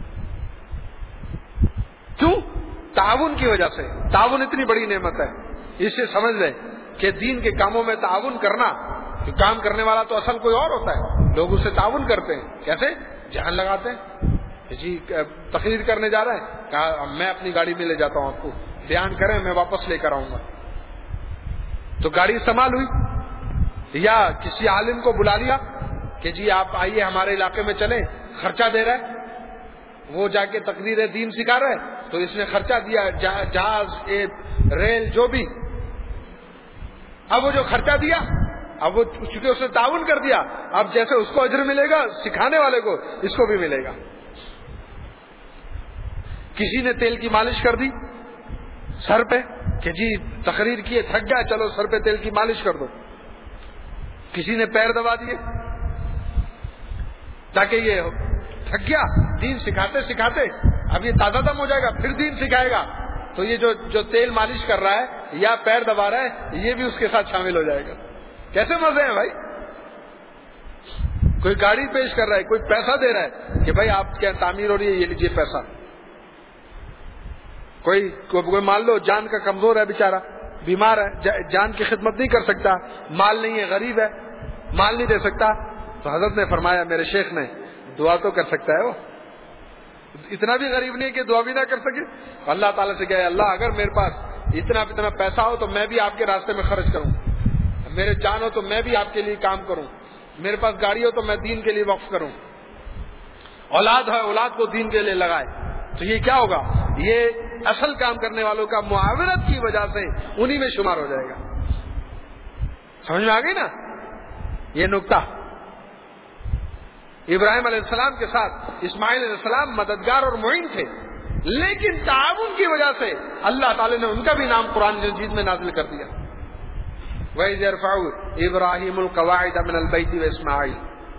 A: کیوں؟ تعاون کی وجہ سے. تعاون اتنی بڑی نعمت ہے. اسے سمجھ لیں کہ دین کے کاموں میں تعاون کرنا، کہ کام کرنے والا تو اصل کوئی اور ہوتا ہے، لوگ اسے تعاون کرتے ہیں. کیسے؟ جان لگاتے ہیں. جی تقریر کرنے جا رہے ہیں، کہا میں اپنی گاڑی میں لے جاتا ہوں، آپ کو بیان کریں، میں واپس لے کر آؤں گا. تو گاڑی استعمال ہوئی. یا کسی عالم کو بلا لیا کہ جی آپ آئیے ہمارے علاقے میں چلیں، خرچہ دے رہا ہے، وہ جا کے تقریر دین سکھا رہا ہے، تو اس نے خرچہ دیا، جہاز، ریل، جو بھی. اب وہ جو خرچہ دیا، اب وہ چونکہ اس نے تعاون کر دیا، اب جیسے اس کو اجر ملے گا سکھانے والے کو، اس کو بھی ملے گا. کسی نے تیل کی مالش کر دی سر پہ کہ جی تقریر کیے، تھک گیا، چلو سر پہ تیل کی مالش کر دو. کسی نے پیر دبا دیے تاکہ یہ تھک گیا، دین سکھاتے سکھاتے اب یہ تازہ دم ہو جائے گا، پھر دین سکھائے گا، تو یہ جو جو تیل مالش کر رہا ہے یا پیر دبا رہا ہے، یہ بھی اس کے ساتھ شامل ہو جائے گا. کیسے مزے ہیں بھائی. کوئی گاڑی پیش کر رہا ہے، کوئی پیسہ دے رہا ہے کہ بھائی آپ کیا تعمیر ہو رہی ہے، یہ لیجیے پیسہ. کوئی کوئی مان لو جان کا کمزور ہے بیچارہ، بیمار ہے، جان کی خدمت نہیں کر سکتا، مال نہیں ہے، غریب ہے، مال نہیں دے سکتا، تو حضرت نے فرمایا، میرے شیخ نے، دعا تو کر سکتا ہے. وہ اتنا بھی غریب نہیں کہ دعا بھی نہ کر سکے. اللہ تعالیٰ سے کہے، اللہ اگر میرے پاس اتنا اتنا پیسہ ہو تو میں بھی آپ کے راستے میں خرچ کروں، میرے جان ہو تو میں بھی آپ کے لیے کام کروں، میرے پاس گاڑی ہو تو میں دین کے لیے وقف کروں، اولاد ہے اولاد کو دین کے لیے لگائے. تو یہ کیا ہوگا؟ یہ اصل کام کرنے والوں کا معاونت کی وجہ سے انہی میں شمار ہو جائے گا. سمجھ میں آ گئی نا یہ نقطہ. ابراہیم علیہ السلام کے ساتھ اسماعیل علیہ السلام مددگار اور معین تھے، لیکن تعاون کی وجہ سے اللہ تعالی نے ان کا بھی نام قرآن مجید میں نازل کر دیا. وَإِذْ يَرْفَعُ إِبْرَاهِيمُ الْقَوَاعِدَ مِنَ الْبَيْتِ وَإِسْمَاعِيلُ.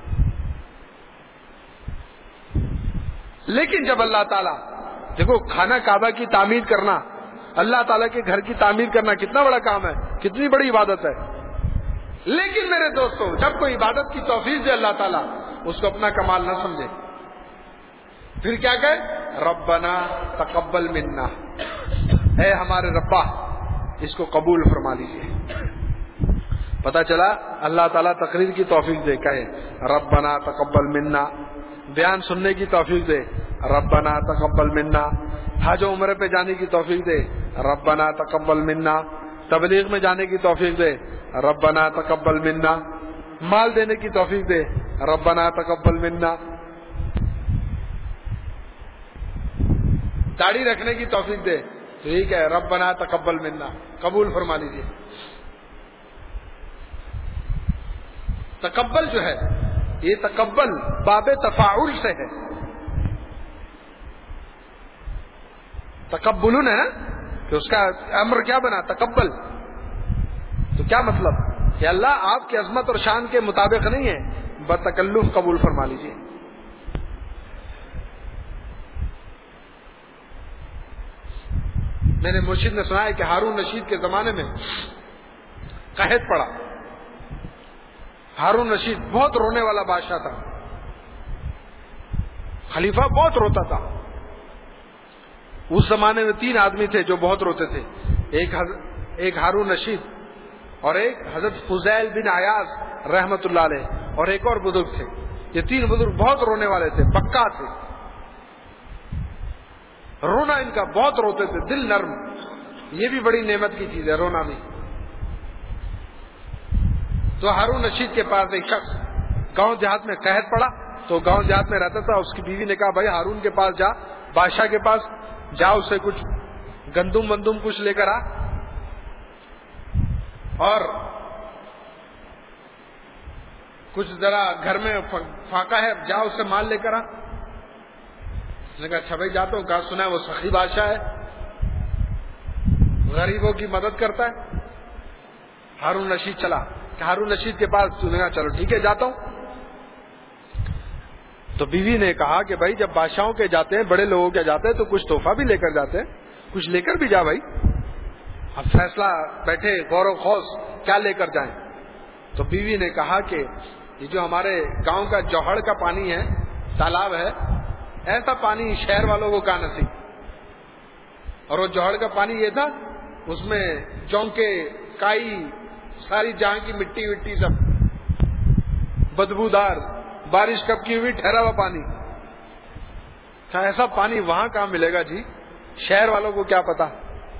A: لیکن جب اللہ تعالیٰ، دیکھو خانہ کعبہ کی تعمیر کرنا، اللہ تعالیٰ کے گھر کی تعمیر کرنا کتنا بڑا کام ہے، کتنی بڑی عبادت ہے. لیکن میرے دوستو، جب کوئی عبادت کی توفیق دے اللہ تعالیٰ، اس کو اپنا کمال نہ سمجھے، پھر کیا کہے؟ ربنا تقبل منا، اے ہمارے ربا اس کو قبول فرما لیجیے. پتا چلا اللہ تعالیٰ تقریر کی توفیق دے، کہے ربنا تقبل منا. بیان سننے کی توفیق دے، ربنا تقبل منا. حج و عمرے پہ جانے کی توفیق دے، ربنا تقبل منا. تبلیغ میں جانے کی توفیق دے، ربنا تقبل منا. مال دینے کی توفیق دے، ربنا تقبل منا. داڑھی رکھنے کی توفیق دے، ٹھیک ہے، ربنا تقبل منا، قبول فرما لیجیے. تقبل جو ہے، یہ تقبل باب تفاعل سے ہے. تقبلن ہے کہ اس کا امر کیا بنا؟ تقبل. تو کیا مطلب کہ اللہ آپ کی عظمت اور شان کے مطابق نہیں ہے، بتکلف قبول فرما لیجیے. میں نے مرشد نے سنا ہے کہ ہارون رشید کے زمانے میں قحط پڑا. ہارون رشید بہت رونے والا بادشاہ تھا، خلیفہ بہت روتا تھا. اس زمانے میں تین آدمی تھے جو بہت روتے تھے، ایک ایک ہارون رشید، اور ایک حضرت فضیل بن عیاض رحمت اللہ علیہ، اور ایک اور بزرگ تھے. یہ تین بزرگ بہت رونے والے تھے، بکا تھے، رونا ان کا، بہت روتے تھے، دل نرم. یہ بھی بڑی نعمت کی چیز ہے، رونا بھی. تو ہارون رشید کے پاس ایک شخص گاؤں دیہات میں قحط پڑا، تو گاؤں دیہات میں رہتا تھا. اس کی بیوی نے کہا بھائی ہارون کے پاس جا، بادشاہ کے پاس جا، اسے کچھ گندم وندم کچھ لے کر آ، اور کچھ ذرا گھر میں فاقہ ہے، جا اس سے مال لے کر آ. اس نے کہا اچھا بھائی جاتا ہوں. کہا سنا ہے وہ سخی بادشاہ ہے، غریبوں کی مدد کرتا ہے. ہارون رشید چلا کہ ہارون رشید کے پاس. تو نے کہا چلو ٹھیک ہے جاتا ہوں. تو بیوی نے کہا کہ بھائی جب بادشاہوں کے جاتے ہیں, بڑے لوگوں کے جاتے ہیں, تو کچھ تحفہ بھی لے کر جاتے ہیں, کچھ لے کر بھی جا بھائی. اب فیصلہ بیٹھے غور و خوض کیا لے کر جائیں. تو بیوی نے کہا کہ یہ جو ہمارے گاؤں کا جوہر کا پانی ہے, تالاب ہے, ایسا پانی شہر والوں کو کہاں نصیب. اور وہ جوہر کا پانی یہ تھا, اس میں جونکے, کائی, ساری جہاں کی مٹی وٹی سب بدبودار, بارش کب کی ہوئی ٹھہرا ہوا پانی. ایسا پانی وہاں کہاں ملے گا جی, شہر والوں کو کیا پتا.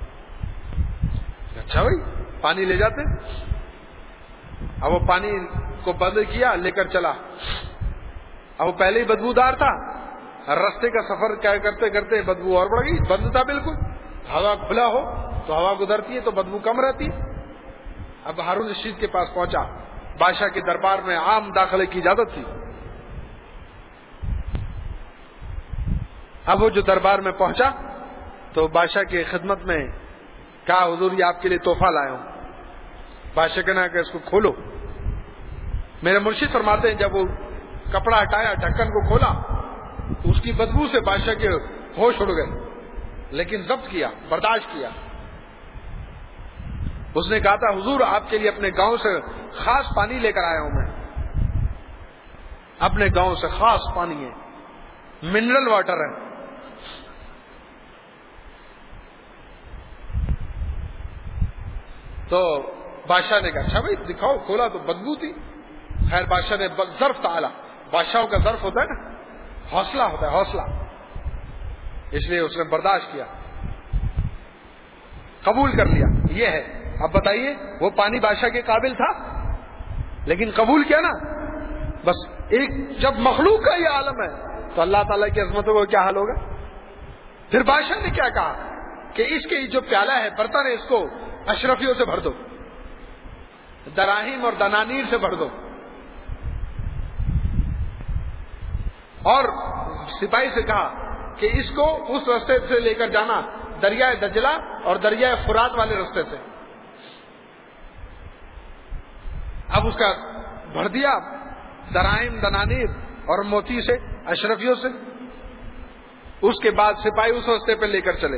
A: اچھا بھائی پانی لے جاتے. اب وہ پانی کو بند کیا, لے کر چلا. اب وہ پہلے ہی بدبودار تھا, رستے کا سفر کیا کرتے کرتے بدبو اور بڑھ گئی. بند تھا بالکل, ہوا کھلا ہو تو ہوا گزرتی ہے تو بدبو کم رہتی ہے. اب ہارون رشید کے پاس پہنچا, بادشاہ کے دربار میں عام داخلے کی اجازت تھی. اب وہ جو دربار میں پہنچا تو بادشاہ کی خدمت میں کہا حضور یہ آپ کے لیے تحفہ لایا ہوں. بادشاہ کہنا کہ اس کو کھولو. میرے مرشد فرماتے ہیں جب وہ کپڑا ہٹایا, ڈھکن کو کھولا, تو اس کی بدبو سے بادشاہ کے ہوش اڑ گئے, لیکن ضبط کیا, برداشت کیا. اس نے کہا تھا حضور آپ کے لیے اپنے گاؤں سے خاص پانی لے کر آیا ہوں میں. اپنے گاؤں سے خاص پانی ہے, منرل واٹر ہے. تو بادشاہ نے کہا اچھا بھائی دکھاؤ. کھولا تو بدبو تھی. خیر بادشاہ نے ظرف تعالی, بادشاہوں کا ظرف ہوتا ہے نا, حوصلہ ہوتا ہے, حوصلہ, اس لیے اس نے برداشت کیا, قبول کر لیا. یہ ہے. اب بتائیے وہ پانی بادشاہ کے قابل تھا, لیکن قبول کیا نا. بس ایک جب مخلوق کا یہ عالم ہے تو اللہ تعالیٰ کی عظمتوں کو کیا حال ہوگا. پھر بادشاہ نے کیا کہا کہ اس کے جو پیالہ ہے, برتن ہے, اس کو اشرفیوں سے بھر دو, دراہیم اور دنانیر سے بھر دو. اور سپاہی سے کہا کہ اس کو اس رستے سے لے کر جانا, دریائے دجلہ اور دریائے فرات والے رستے سے. اب اس کا بھر دیا دراہیم, دنانیر اور موتی سے, اشرفیوں سے. اس کے بعد سپاہی اس رستے پہ لے کر چلے,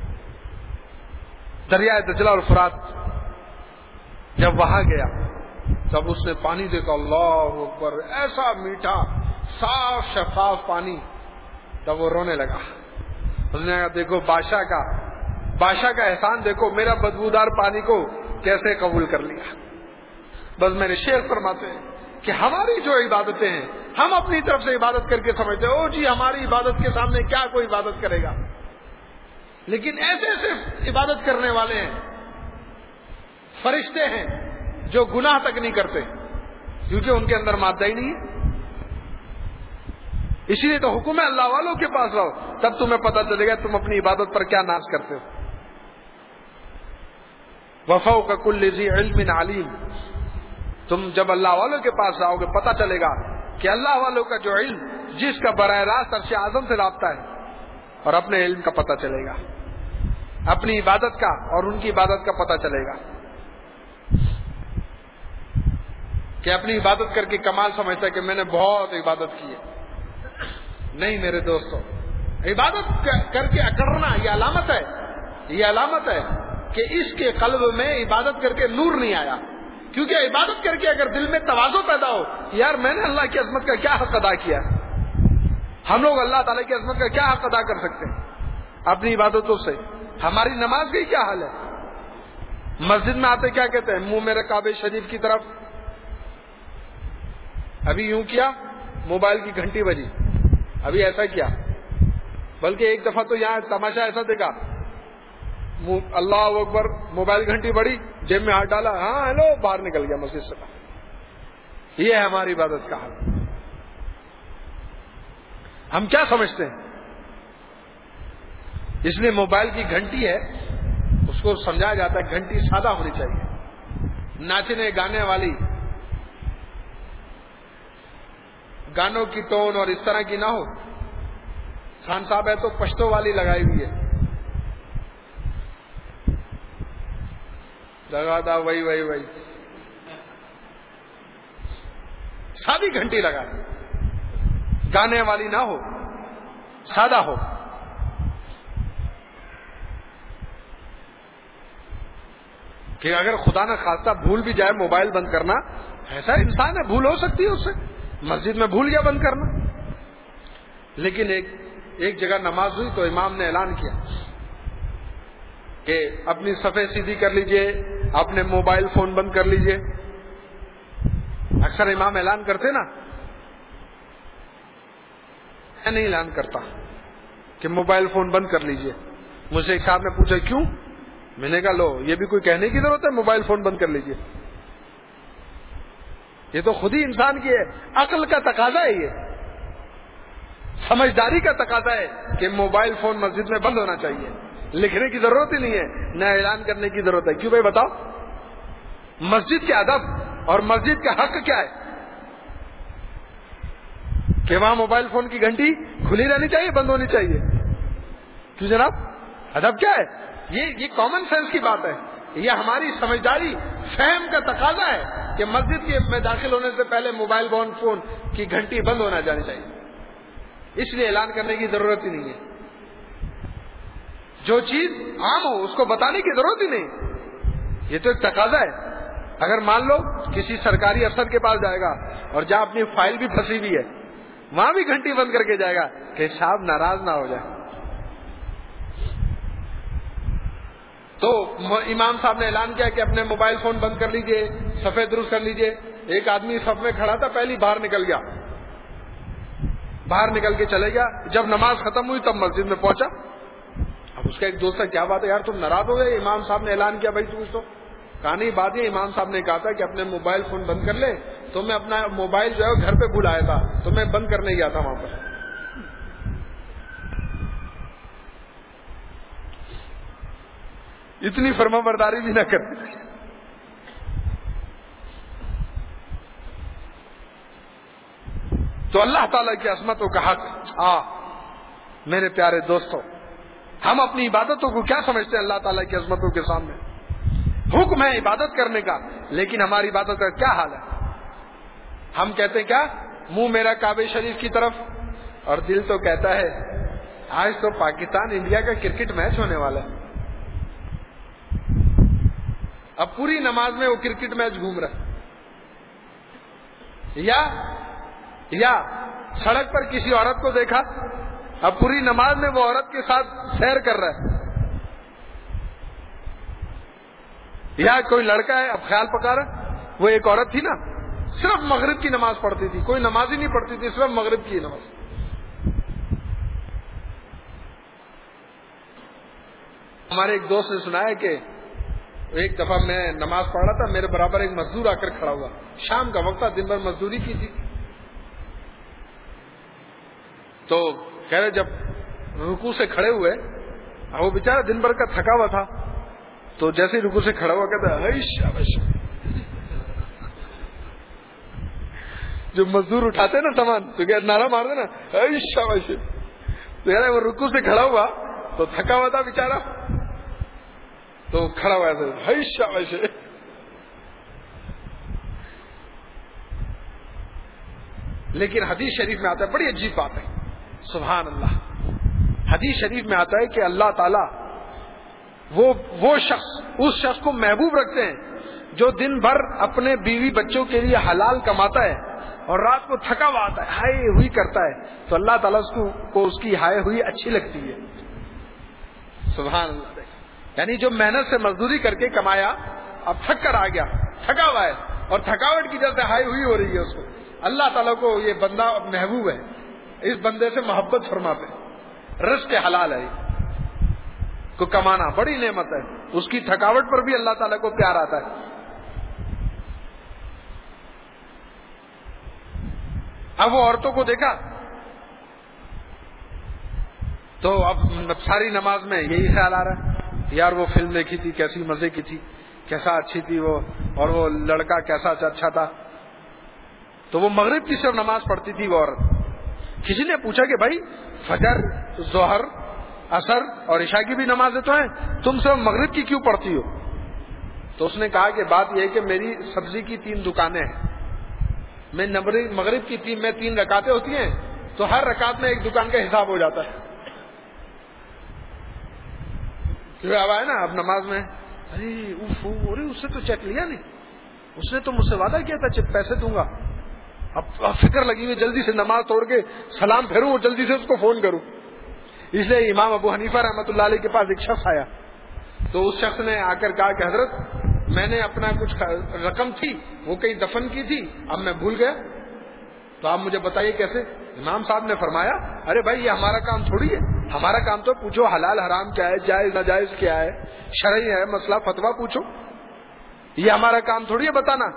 A: دریائے دجلہ اور فرات. جب وہاں گیا تب اس نے پانی دیکھا, اللہ اکبر, ایسا میٹھا صاف شفاف پانی. تب وہ رونے لگا. اس نے کہا دیکھو بادشاہ کا بادشاہ کا احسان دیکھو, میرا بدبودار پانی کو کیسے قبول کر لیا. بس میرے شیخ فرماتے ہیں کہ ہماری جو عبادتیں ہیں ہم اپنی طرف سے عبادت کر کے سمجھتے ہیں او جی ہماری عبادت کے سامنے کیا کوئی عبادت کرے گا. لیکن ایسے ایسے عبادت کرنے والے ہیں, فرشتے ہیں جو گناہ تک نہیں کرتے, کیونکہ ان کے اندر مادہ ہی نہیں ہے. اسی لیے تو حکم ہے اللہ والوں کے پاس رہو, تب تمہیں پتہ چلے گا تم اپنی عبادت پر کیا ناز کرتے ہو. وفوق کل ذی علم علیم. تم جب اللہ والوں کے پاس رہو گے پتہ چلے گا کہ اللہ والوں کا جو علم, جس کا براہ راست عرش اعظم سے رابطہ ہے, اور اپنے علم کا پتہ چلے گا, اپنی عبادت کا اور ان کی عبادت کا پتہ چلے گا. کہ اپنی عبادت کر کے کمال سمجھتا ہے کہ میں نے بہت عبادت کی ہے. نہیں میرے دوستو, عبادت کر کے اکڑنا یہ علامت ہے, یہ علامت ہے کہ اس کے قلب میں عبادت کر کے نور نہیں آیا. کیونکہ عبادت کر کے اگر دل میں تواضع پیدا ہو, یار میں نے اللہ کی عظمت کا کیا حق ادا کیا, ہم لوگ اللہ تعالیٰ کی عظمت کا کیا حق ادا کر سکتے ہیں اپنی عبادتوں سے. ہماری نماز کی کیا حال ہے, مسجد میں آتے کیا کہتے ہیں, منہ میرے کعبہ شریف کی طرف. ابھی یوں کیا, موبائل کی گھنٹی بجی, ابھی ایسا کیا. بلکہ ایک دفعہ تو یہاں تماشا ایسا دیکھا, اللہ اکبر, موبائل گھنٹی بڑی, جیب میں ہاتھ ڈالا, ہاں ہیلو, باہر نکل گیا مسجد سے. یہ ہے ہماری عبادت کا حال. ہم کیا سمجھتے ہیں؟ اس لیے موبائل کی گھنٹی ہے, اس کو سمجھایا جاتا ہے گھنٹی سادہ ہونی چاہیے, ناچنے گانے والی, گانوں کی ٹون اور اس طرح کی نہ ہو. خان صاحب ہے تو پشتو والی لگائی ہوئی ہے, لگا دا وہی وہی وہی. سادی گھنٹی لگائے، گانے والی نہ ہو، سادہ ہو. کہ اگر خدا نہ خواستہ بھول بھی جائے موبائل بند کرنا، ایسا انسان ہے بھول ہو سکتی ہے اس سے، مسجد میں بھول گیا بند کرنا. لیکن ایک ایک جگہ نماز ہوئی تو امام نے اعلان کیا کہ اپنی صفیں سیدھی کر لیجئے، اپنے موبائل فون بند کر لیجئے. اکثر امام اعلان کرتے نا، میں نہیں اعلان کرتا کہ موبائل فون بند کر لیجئے. مجھ سے ایک صاحب نے پوچھا کیوں؟ میں نے کہا لو یہ بھی کوئی کہنے کی ضرورت ہے موبائل فون بند کر لیجئے؟ یہ تو خود ہی انسان کی ہے، عقل کا تقاضا ہے، یہ سمجھداری کا تقاضا ہے کہ موبائل فون مسجد میں بند ہونا چاہیے. لکھنے کی ضرورت ہی نہیں ہے، نہ اعلان کرنے کی ضرورت ہے. کیوں بھائی بتاؤ؟ مسجد کے ادب اور مسجد کا حق کیا ہے کہ وہاں موبائل فون کی گھنٹی کھلی رہنی چاہیے، بند ہونی چاہیے؟ کیوں جناب؟ ادب کیا ہے؟ یہ یہ کامن سینس کی بات ہے، یہ ہماری سمجھداری فہم کا تقاضا ہے کہ مسجد کے میں داخل ہونے سے پہلے موبائل فون کی گھنٹی بند ہونا جانی چاہیے. اس لیے اعلان کرنے کی ضرورت ہی نہیں ہے. جو چیز عام ہو اس کو بتانے کی ضرورت ہی نہیں، یہ تو ایک تقاضا ہے. اگر مان لو کسی سرکاری افسر کے پاس جائے گا اور جہاں اپنی فائل بھی پھنسی ہوئی ہے وہاں بھی گھنٹی بند کر کے جائے گا کہ صاحب ناراض نہ ہو جائے. تو امام صاحب نے اعلان کیا کہ اپنے موبائل فون بند کر لیجئے، صفیں درست کر لیجئے. ایک آدمی صف میں کھڑا تھا، پہلی باہر نکل گیا، باہر نکل کے چلے گیا. جب نماز ختم ہوئی تب مسجد میں پہنچا. اب اس کا ایک دوست ہے، کیا بات ہے یار تم ناراض ہو گئے؟ امام صاحب نے اعلان کیا بھائی پوچھ تو. کہا نہیں بات یہ امام صاحب نے کہا تھا کہ اپنے موبائل فون بند کر لے، تو میں اپنا موبائل جو ہے گھر پہ بھول آیا تھا تو میں بند کرنے گیا تھا وہاں پر. اتنی فرما برداری بھی نہ کر. تو اللہ تعالیٰ کی عظمتوں کا حق. آ میرے پیارے دوستوں، ہم اپنی عبادتوں کو کیا سمجھتے ہیں اللہ تعالیٰ کی عظمتوں کے سامنے؟ حکم ہے عبادت کرنے کا، لیکن ہماری عبادت کا کیا حال ہے؟ ہم کہتے ہیں کیا؟ منہ میرا کعبہ شریف کی طرف، اور دل تو کہتا ہے آج تو پاکستان انڈیا کا کرکٹ میچ ہونے والا ہے. اب پوری نماز میں وہ کرکٹ میچ گھوم رہا ہے. یا یا سڑک پر کسی عورت کو دیکھا، اب پوری نماز میں وہ عورت کے ساتھ سیر کر رہا ہے. یا کوئی لڑکا ہے، اب خیال پکا رہا، وہ ایک عورت تھی نا صرف مغرب کی نماز پڑھتی تھی، کوئی نماز ہی نہیں پڑھتی تھی، صرف مغرب کی نماز. ہمارے ایک دوست نے سنایا کہ ایک دفعہ میں نماز پڑھ رہا تھا، میرے برابر ایک مزدور آ کر کھڑا ہوا. شام کا وقت تھا، دن بھر مزدوری کی تھی. تو کہہ رہے جب رکوع سے کھڑے ہوئے، وہ بیچارہ دن بھر کا تھکا ہوا تھا، تو جیسے رکوع سے کھڑا ہوا کہتا ہے شاباش. جو مزدور اٹھاتے نا سامان تو کیا نعرہ مار دینا شاباش. تو کہہ رہے وہ رکوع سے کھڑا ہوا تو تھکا ہوا تھا بیچارہ، تو کھڑا ہوا ہے شاباش. لیکن حدیث شریف میں آتا ہے، بڑی عجیب بات ہے، سبحان اللہ. حدیث شریف میں آتا ہے کہ اللہ تعالیٰ وہ وہ شخص اس شخص کو محبوب رکھتے ہیں جو دن بھر اپنے بیوی بچوں کے لیے حلال کماتا ہے اور رات کو تھکا ہوا آتا ہے، ہائے ہوئی کرتا ہے، تو اللہ تعالیٰ اس کو, کو اس کی ہائے ہوئی اچھی لگتی ہے. سبحان اللہ. یعنی جو محنت سے مزدوری کر کے کمایا، اب تھک کر آ گیا، تھکا ہوا ہے، اور تھکاوٹ کی وجہ سے ہائے ہوئی ہو رہی ہے اس کو، اللہ تعالیٰ کو یہ بندہ محبوب ہے، اس بندے سے محبت فرماتے. رزق حلال ہے کو کمانا بڑی نعمت ہے، اس کی تھکاوٹ پر بھی اللہ تعالیٰ کو پیار آتا ہے. اب وہ عورتوں کو دیکھا تو اب ساری نماز میں یہی خیال آ رہا ہے، یار وہ فلم دیکھی تھی کیسی مزے کی تھی، کیسا اچھی تھی وہ، اور وہ لڑکا کیسا اچھا تھا. تو وہ مغرب کی صرف نماز پڑھتی تھی وہ عورت. کسی نے پوچھا کہ بھائی فجر، ظہر، عصر اور عشاء کی بھی نمازیں تو ہیں، تم صرف مغرب کی کیوں پڑھتی ہو؟ تو اس نے کہا کہ بات یہ ہے کہ میری سبزی کی تین دکانیں ہیں، میں مغرب کی تین میں تین رکعتیں ہوتی ہیں تو ہر رکعت میں ایک دکان کا حساب ہو جاتا ہے. کیونکہ اب آئے نا اب نماز میں ارے اوف ارے اس سے تو چیک لیا نہیں, اس نے تو مجھ سے وعدہ کیا تھا پیسے دوں گا. اب فکر لگی ہوئی جلدی سے نماز توڑ کے سلام پھیروں اور جلدی سے اس کو فون کروں. اس لیے امام ابو حنیفہ رحمۃ اللہ علیہ کے پاس ایک شخص آیا تو اس شخص نے آ کر کہا کہ حضرت میں نے اپنا کچھ رقم تھی وہ کہیں دفن کی تھی, اب میں بھول گیا, تو آپ مجھے بتائیے کیسے. امام صاحب نے فرمایا ارے بھائی یہ ہمارا کام تھوڑی ہے, ہمارا کام تو پوچھو حلال حرام کیا ہے, جائز ناجائز کیا ہے, شرعی ہے مسئلہ فتویٰ پوچھو, یہ ہمارا کام تھوڑی ہے بتانا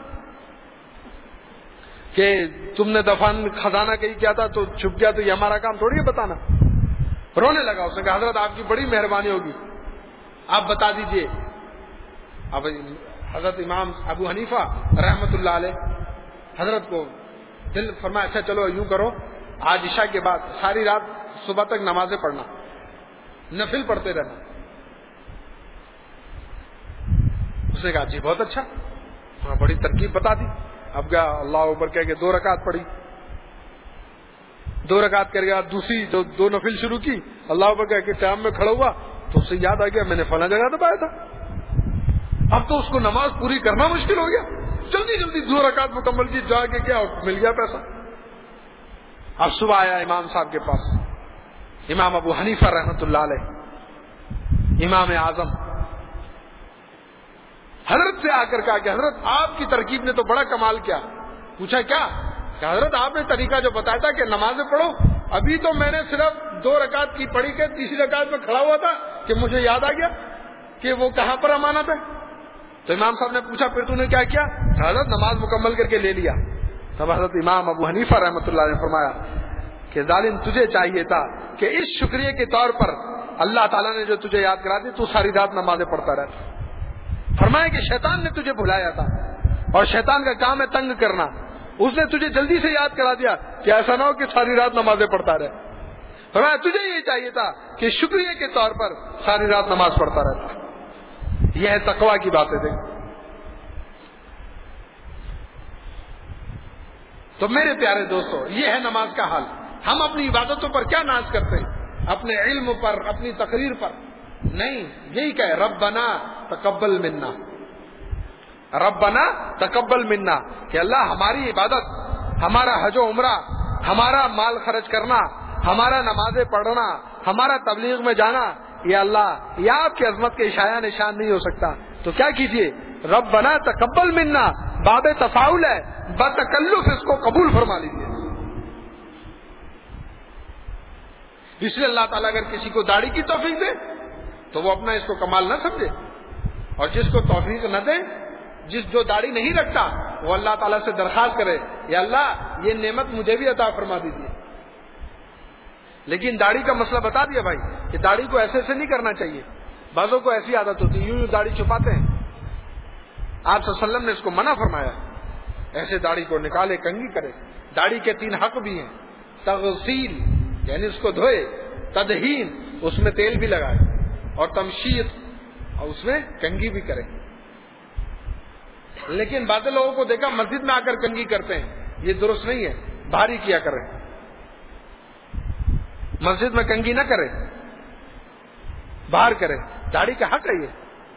A: کہ تم نے دفن خزانہ کہیں کیا تھا تو چھپ گیا, تو یہ ہمارا کام تھوڑی ہے بتانا. رونے لگا, اس نے کہا حضرت آپ کی بڑی مہربانی ہوگی, آپ بتا دیجئے. اب حضرت امام ابو حنیفہ رحمۃ اللہ علیہ حضرت کو دل فرمایا اچھا چلو یوں کرو, آج عشاء کے بعد ساری رات صبح تک نمازیں پڑھنا, نفل پڑھتے رہنا. اس نے کہا جی بہت اچھا, بڑی ترکیب بتا دی. اب گیا اللہ اکبر کہہ کے دو رکعت پڑھی, دو رکعت کر گیا, دوسری جو دو نفل شروع کی, اللہ اکبر کہہ کے قیام میں کھڑا ہوا تو اس سے یاد آ گیا میں نے فلاں جگہ دبایا تھا. اب تو اس کو نماز پوری کرنا مشکل ہو گیا, جلدی جلدی دو رکعت مکمل کی, جا کے کیا مل گیا پیسہ. اب صبح آیا امام صاحب کے پاس, امام ابو حنیفہ رحمۃ اللہ علیہ امام اعظم, حضرت سے آ کر کہا کہ حضرت آپ کی ترکیب نے تو بڑا کمال کیا. پوچھا کیا؟ کہ حضرت آپ نے طریقہ جو بتایا تھا کہ نمازیں پڑھو, ابھی تو میں نے صرف دو رکعت کی پڑھی کے تیسری رکعت میں کھڑا ہوا تھا کہ مجھے یاد آ گیا کہ وہ کہاں پر امانت ہے. تو امام صاحب نے پوچھا پھر تو نے کیا کیا؟ حضرت نماز مکمل کر کے لے لیا. تب حضرت امام ابو حنیفہ رحمۃ اللہ نے فرمایا کہ ظالم تجھے چاہیے تھا کہ اس شکریہ کے طور پر اللہ تعالیٰ نے جو تجھے یاد کرا دی تو ساری رات نمازیں پڑھتا رہتا. فرمایا کہ شیطان نے تجھے بھلایا تھا اور شیطان کا کام ہے تنگ کرنا, اس نے تجھے جلدی سے یاد کرا دیا کہ ایسا نہ ہو کہ ساری رات نمازیں پڑھتا رہے. فرمایا تجھے یہ چاہیے تھا کہ شکریہ کے طور پر ساری رات نماز پڑھتا رہتا. یہ ہے تقویٰ کی باتیں. دیکھ تو میرے پیارے دوستو, یہ ہے نماز کا حال. ہم اپنی عبادتوں پر کیا ناز کرتے ہیں, اپنے علم پر, اپنی تقریر پر نہیں. یہی کہ ربنا تقبل منا, ربنا تقبل منا, کہ اللہ ہماری عبادت, ہمارا حج و عمرہ, ہمارا مال خرچ کرنا, ہمارا نمازیں پڑھنا, ہمارا تبلیغ میں جانا, یا اللہ یہ آپ کی عظمت کے شایع نشان نہیں ہو سکتا. تو کیا کیجئے, ربنا تقبل منا, باب تفاعل ہے, بتکلف اس کو قبول فرما لیجیے. اس لیے اللہ تعالیٰ اگر کسی کو داڑھی کی توفیق دے تو وہ اپنا اس کو کمال نہ سمجھے, اور جس کو توفیق نہ دے, جس جو داڑھی نہیں رکھتا, وہ اللہ تعالیٰ سے درخواست کرے یا اللہ یہ نعمت مجھے بھی عطا فرما دیجیے. لیکن داڑھی کا مسئلہ بتا دیا بھائی کہ داڑھی کو ایسے ایسے نہیں کرنا چاہیے. بعضوں کو ایسی عادت ہوتی ہے, یوں یوں داڑھی چھپاتے ہیں. آپ صلی اللہ علیہ وسلم نے اس کو منع فرمایا, ایسے داڑھی کو نکالے, کنگھی کرے. داڑھی کے تین حق بھی ہیں, تغسیل یعنی اس کو دھوئے, تدہین اس میں تیل بھی لگائے, اور تمشیط اور اس میں کنگھی بھی کرے. لیکن بعض لوگوں کو دیکھا مسجد میں آ کر کنگھی کرتے ہیں, یہ درست نہیں ہے. بھاری کیا کرے, مسجد میں کنگھی نہ کرے, باہر کرے. داڑھی کا حق ہے یہ.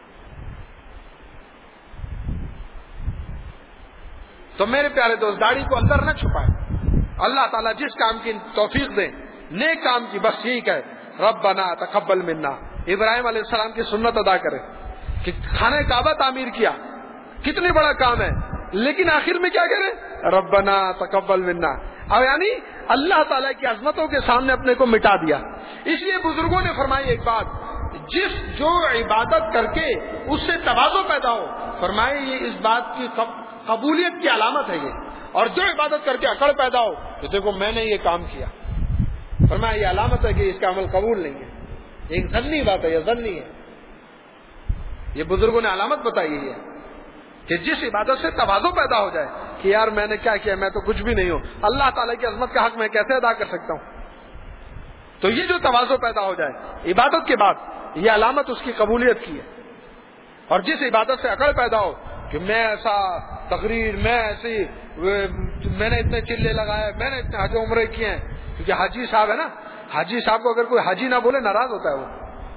A: تو میرے پیارے دوست, داڑھی کو اندر نہ چھپائے. اللہ تعالیٰ جس کام کی توفیق دے, نیک کام کی, بس یہی کہے ربنا تقبل منا. ابراہیم علیہ السلام کی سنت ادا کرے کہ خانہ کعبہ تعمیر کیا, کتنی بڑا کام ہے, لیکن آخر میں کیا کرے, ربنا تقبل منا. اب یعنی اللہ تعالیٰ کی عظمتوں کے سامنے اپنے کو مٹا دیا. اس لیے بزرگوں نے فرمائی ایک بات, جس جو عبادت کر کے اس سے تواضع پیدا ہو, فرمائے یہ اس بات کی قبولیت کی علامت ہے یہ. اور جو عبادت کر کے اکڑ پیدا ہو تو دیکھو میں نے یہ کام کیا, فرمایا یہ علامت ہے کہ اس کا عمل قبول نہیں ہے. ایک ظنی بات ہے, یہ ظنی ہے. یہ بزرگوں نے علامت بتائی ہے کہ جس عبادت سے تواضع پیدا ہو جائے کہ یار میں نے کیا کیا, میں تو کچھ بھی نہیں ہوں, اللہ تعالیٰ کی عظمت کا حق میں کیسے ادا کر سکتا ہوں. تو یہ جو تواضع پیدا ہو جائے عبادت کے بعد, یہ علامت اس کی قبولیت کی ہے. اور جس عبادت سے عقل پیدا ہو کہ میں ایسا تقریر, میں ایسی میں نے اتنے چلے لگائے, میں نے اتنے حج عمرے کیے ہیں. کیونکہ حاجی صاحب ہے نا, حاجی صاحب کو اگر کوئی حاجی نہ بولے ناراض ہوتا ہے وہ.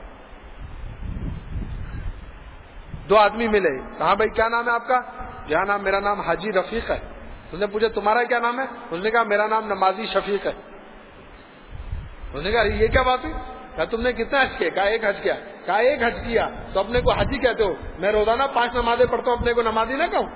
A: دو آدمی ملے, کہا بھائی کیا نام ہے آپ کا؟ کیا نام؟ میرا نام حاجی رفیق ہے. اس نے پوچھا تمہارا کیا نام ہے؟ اس نے کہا میرا نام نمازی شفیق ہے. اس نے کہا یہ کیا بات ہوئی؟ کہا تم نے کتنا حج کیا؟ کہا ایک حج کیا. کہا ایک حج کیا تو اپنے کو حاجی کہتے ہو؟ میں روزانہ پانچ نمازیں پڑھتا ہوں, اپنے کو نمازی نہ کہوں؟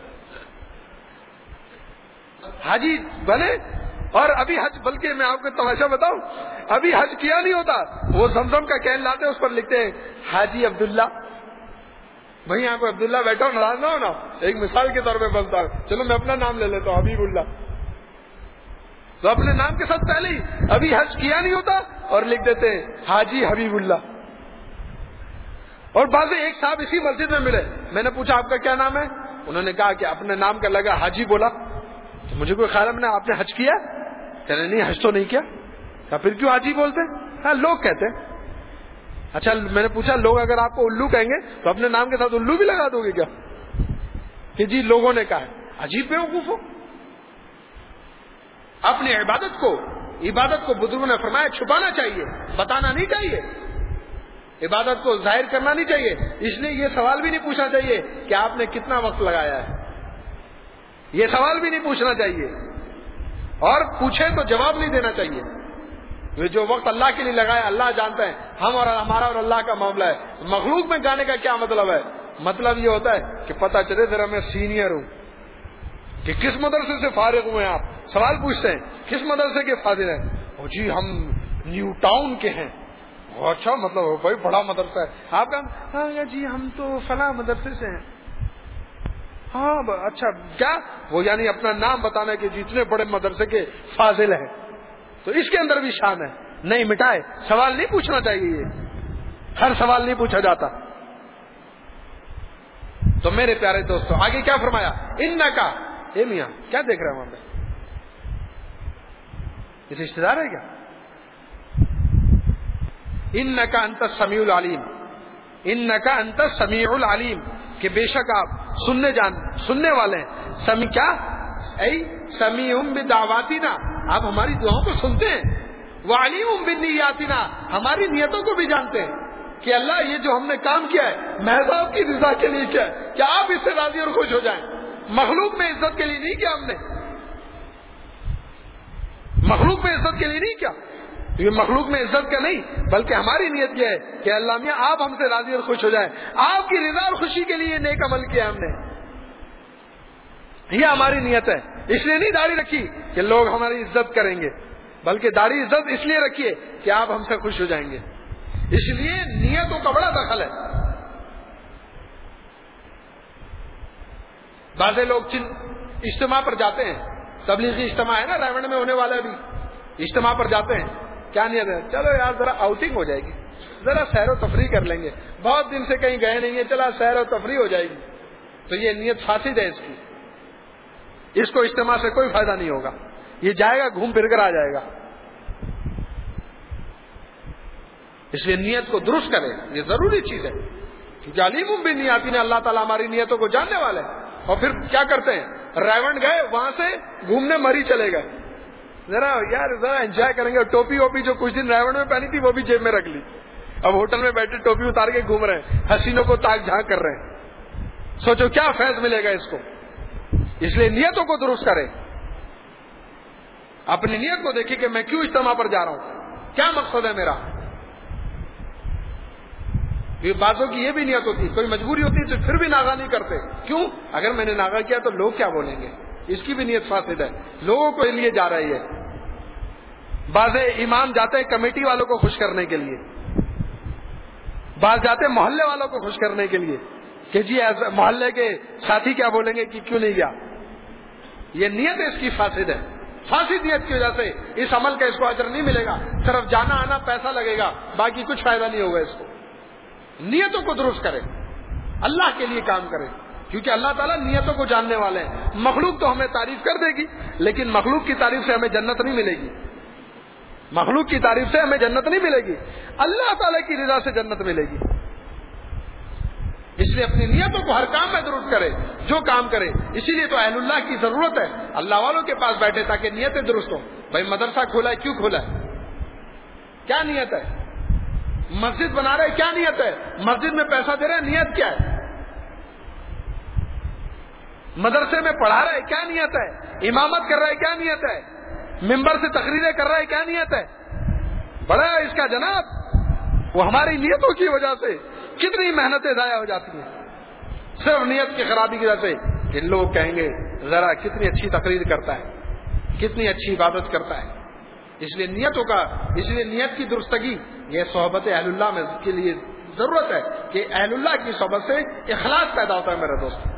A: حاجی بنے. اور ابھی حج, بلکہ میں آپ کو تماشا بتاؤں, ابھی حج کیا نہیں ہوتا, وہ زمزم کا کین لاتے ہیں, اس پر لکھتے ہیں حاجی عبداللہ. بھائی یہاں پہ عبداللہ بیٹھا ہو, ناراض نہ ہونا, ایک مثال کے طور پہ بولتا ہوں. چلو میں اپنا نام لے لیتا ہوں, حبیب اللہ. تو اپنے نام کے ساتھ پہلے ہی ابھی حج کیا نہیں ہوتا اور لکھ دیتے ہیں حاجی حبیب اللہ. اور بعض ایک صاحب اسی مسجد میں ملے, میں نے پوچھا آپ کا کیا نام ہے؟ انہوں نے کہا کہ اپنے نام کا لگا حاجی بولا. تو مجھے کوئی خیال ہے میں نے آپ نے حج کیا؟ کہنے نہیں حج تو نہیں کیا. کہا پھر کیوں حاجی بولتے؟ ہاں لوگ کہتے ہیں. اچھا میں نے پوچھا لوگ اگر آپ کو الو کہیں گے تو اپنے نام کے ساتھ الو بھی لگا دو گے کیا؟ کہ جی لوگوں نے کہا ہے. عجیب بیوقوف ہو. اپنی عبادت کو عبادت کو بزرگوں نے فرمایا چھپانا چاہیے, بتانا نہیں چاہیے. عبادت کو ظاہر کرنا نہیں چاہیے. اس لیے یہ سوال بھی نہیں پوچھنا چاہیے کہ آپ نے کتنا وقت لگایا ہے. یہ سوال بھی نہیں پوچھنا چاہیے, اور پوچھے تو جواب نہیں دینا چاہیے. جو وقت اللہ کے لیے لگایا اللہ جانتا ہے. ہم اور ہمارا اور اللہ کا معاملہ ہے. مخلوق میں جانے کا کیا مطلب ہے؟ مطلب یہ ہوتا ہے کہ پتہ چلے ذرا میں سینئر ہوں, کہ کس مدرسے سے فارغ ہوئے ہیں. آپ سوال پوچھتے ہیں کس مدرسے کے فاضل ہیں؟ او جی ہم نیو ٹاؤن کے ہیں. اچھا مطلب بھائی بڑا مدرسہ ہے. آپ کا ہاں جی ہم تو فلاں مدرسے سے ہیں. ہاں اچھا کیا وہ یعنی اپنا نام بتانا کہ جتنے بڑے مدرسے کے فاضل ہیں. تو اس کے اندر بھی شان ہے. نہیں مٹائے, سوال نہیں پوچھنا چاہیے. یہ ہر سوال نہیں پوچھا جاتا. تو میرے پیارے دوستو آگے کیا فرمایا؟ انکا, اے میاں کیا دیکھ رہے ہیں وہاں پہ؟ یہ رشتے دار ہے کیا؟ انکا انت السمیع العلیم, انکا انت السمیع العلیم, کہ بے شک آپ سننے جان سننے والے ہیں. سمیع کیا؟ اے سمیع بدعواتنا, آپ ہماری دعاؤں کو سنتے ہیں. وعلیم بنیاتنا, ہماری نیتوں کو بھی جانتے ہیں کہ اللہ یہ جو ہم نے کام کیا ہے محض آپ کی رضا کے لیے کیا ہے, کہ آپ اس سے راضی اور خوش ہو جائیں. مخلوق میں عزت کے لیے نہیں کیا ہم نے, مخلوق میں عزت کے لیے نہیں کیا. یہ مخلوق میں عزت کا نہیں بلکہ ہماری نیت یہ ہے کہ اللہ میاں آپ ہم سے راضی اور خوش ہو جائیں. آپ کی رضا اور خوشی کے لیے نیک عمل کیا ہم نے, یہ ہماری نیت ہے. اس لیے نہیں داڑھی رکھی کہ لوگ ہماری عزت کریں گے, بلکہ داڑھی عزت اس لیے رکھیے کہ آپ ہم سے خوش ہو جائیں گے. اس لیے نیتوں کا بڑا دخل ہے. بعض لوگ اجتماع پر جاتے ہیں, تبلیغی اجتماع ہے نا رائے میں ہونے والا, بھی اجتماع پر جاتے ہیں. کیا نیت ہے؟ چلو یار ذرا آؤٹنگ ہو جائے گی, ذرا سیر و تفریح کر لیں گے, بہت دن سے کہیں گئے نہیں ہیں, چلا سیر و تفریح ہو جائے گی. تو یہ نیت فاسد ہے اس کی. اس کو اجتماع سے کوئی فائدہ نہیں ہوگا. یہ جائے گا گھوم پھر کر آ جائے گا. اس لیے نیت کو درست کرے, یہ ضروری چیز ہے. کیونکہ علیم بنیاتنا نے اللہ تعالیٰ ہماری نیتوں کو جاننے والے ہیں. اور پھر کیا کرتے ہیں, رائونڈ گئے وہاں سے گھومنے مری چلے گئے, ذرا یار ذرا انجوائے کریں گے. ٹوپی ووپی جو کچھ دن رائونڈ میں پہنی تھی وہ بھی جیب میں رکھ لی. اب ہوٹل میں بیٹھے ٹوپی اتار کے گھوم رہے ہیں, حسینوں کو تاک جھانک کر رہے ہیں. سوچو کیا فیض ملے گا اس کو. اس لیے نیتوں کو درست کرے. اپنی نیت کو دیکھیے کہ میں کیوں اجتماع پر جا رہا ہوں, کیا مقصد ہے میرا. یہ باتوں کی یہ بھی نیت ہوتی, کوئی مجبوری ہوتی تو پھر بھی ناغہ نہیں کرتے. کیوں؟ اگر میں نے ناغہ کیا تو لوگ کیا بولیں گے, اس کی بھی نیت فاسد ہے. لوگوں کو لیے جا رہی ہے. بعض امام جاتے ہیں کمیٹی والوں کو خوش کرنے کے لیے, بعض جاتے ہیں محلے والوں کو خوش کرنے کے لیے کہ جی محلے کے ساتھی کیا بولیں گے کہ کیوں نہیں گیا. یہ نیت اس کی فاسد ہے. فاسد نیت کی وجہ سے اس عمل کا اس کو اجر نہیں ملے گا. صرف جانا آنا پیسہ لگے گا, باقی کچھ فائدہ نہیں ہوگا اس کو. نیتوں کو درست کرے, اللہ کے لیے کام کرے, کیونکہ اللہ تعالیٰ نیتوں کو جاننے والے ہیں. مخلوق تو ہمیں تعریف کر دے گی, لیکن مخلوق کی تعریف سے ہمیں جنت نہیں ملے گی. مخلوق کی تعریف سے ہمیں جنت نہیں ملے گی, اللہ تعالیٰ کی رضا سے جنت ملے گی. اس لیے اپنی نیتوں کو ہر کام میں درست کرے جو کام کرے. اسی لیے تو اہل اللہ کی ضرورت ہے اللہ والوں کے پاس بیٹھے تاکہ نیتیں درست ہوں. بھائی مدرسہ کھولا ہے کیوں کھولا ہے؟ کیا نیت ہے؟ مسجد بنا رہے کیا نیت ہے؟ مسجد میں پیسہ دے رہے نیت کیا ہے؟ مدرسے میں پڑھا رہے کیا نیت ہے؟ امامت کر رہے کیا نیت ہے؟ ممبر سے تقریریں کر رہے کیا نیت ہے؟ بڑا اس کا جناب وہ ہماری نیتوں کی وجہ سے کتنی محنتیں ضائع ہو جاتی ہیں صرف نیت کی خرابی کی وجہ سے. کہ لوگ کہیں گے ذرا کتنی اچھی تقریر کرتا ہے, کتنی اچھی عبادت کرتا ہے. اس لیے نیتوں کا اس لیے نیت کی درستگی یہ صحبت اہل اللہ میں کے لیے ضرورت ہے کہ اہل اللہ کی صحبت سے اخلاص پیدا ہوتا ہے. میرے دوست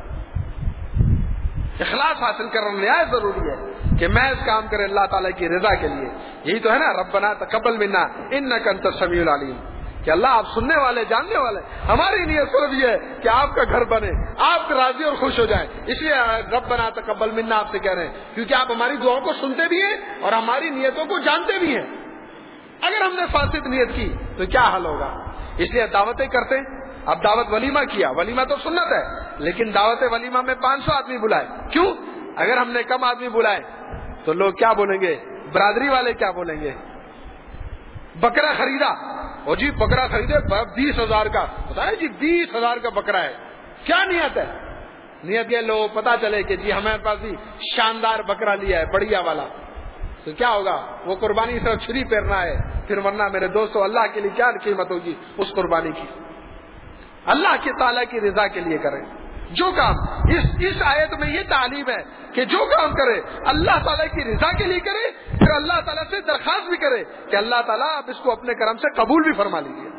A: اخلاص حاصل کرنا نہایت ضروری ہے کہ میں اس کام کرے اللہ تعالیٰ کی رضا کے لیے. یہی تو ہے نا ربنا تقبل منا انک انت السمیع العلیم کہ اللہ آپ سننے والے جاننے والے. ہماری نیت صرف یہ ہے کہ آپ کا گھر بنے, آپ راضی اور خوش ہو جائیں. اس لیے ربنا تقبل منا آپ سے کہہ رہے ہیں کیونکہ آپ ہماری دعاؤں کو سنتے بھی ہیں اور ہماری نیتوں کو جانتے بھی ہیں. اگر ہم نے فاسد نیت کی تو کیا حل ہوگا؟ اس لیے دعوتیں کرتے ہیں. اب دعوت ولیمہ کیا, ولیمہ تو سنت ہے لیکن دعوت ولیمہ میں پانچ سو آدمی بلائے. کیوں؟ اگر ہم نے کم آدمی بلائے تو لوگ کیا بولیں گے؟ برادری والے کیا بولیں گے؟ بکرا خریدا اور جی بکرا خریدے بیس ہزار کا, بتائیں جی بیس ہزار کا بکرا ہے. کیا نیت ہے؟ نیت یہ لو پتا چلے کہ جی ہمارے پاس بھی شاندار بکرا لیا ہے بڑھیا والا. تو کیا ہوگا؟ وہ قربانی صرف چھری پھیرنا ہے. پھر ورنہ میرے دوستو اللہ کے لیے کیا قیمت ہوگی اس قربانی کی؟ اللہ کے تعالیٰ کی رضا کے لیے کریں جو کام. اس اس آیت میں یہ تعلیم ہے کہ جو کام کرے اللہ تعالیٰ کی رضا کے لیے کرے, پھر اللہ تعالیٰ سے درخواست بھی کرے کہ اللہ تعالیٰ آپ اس کو اپنے کرم سے قبول بھی فرما لیجیے.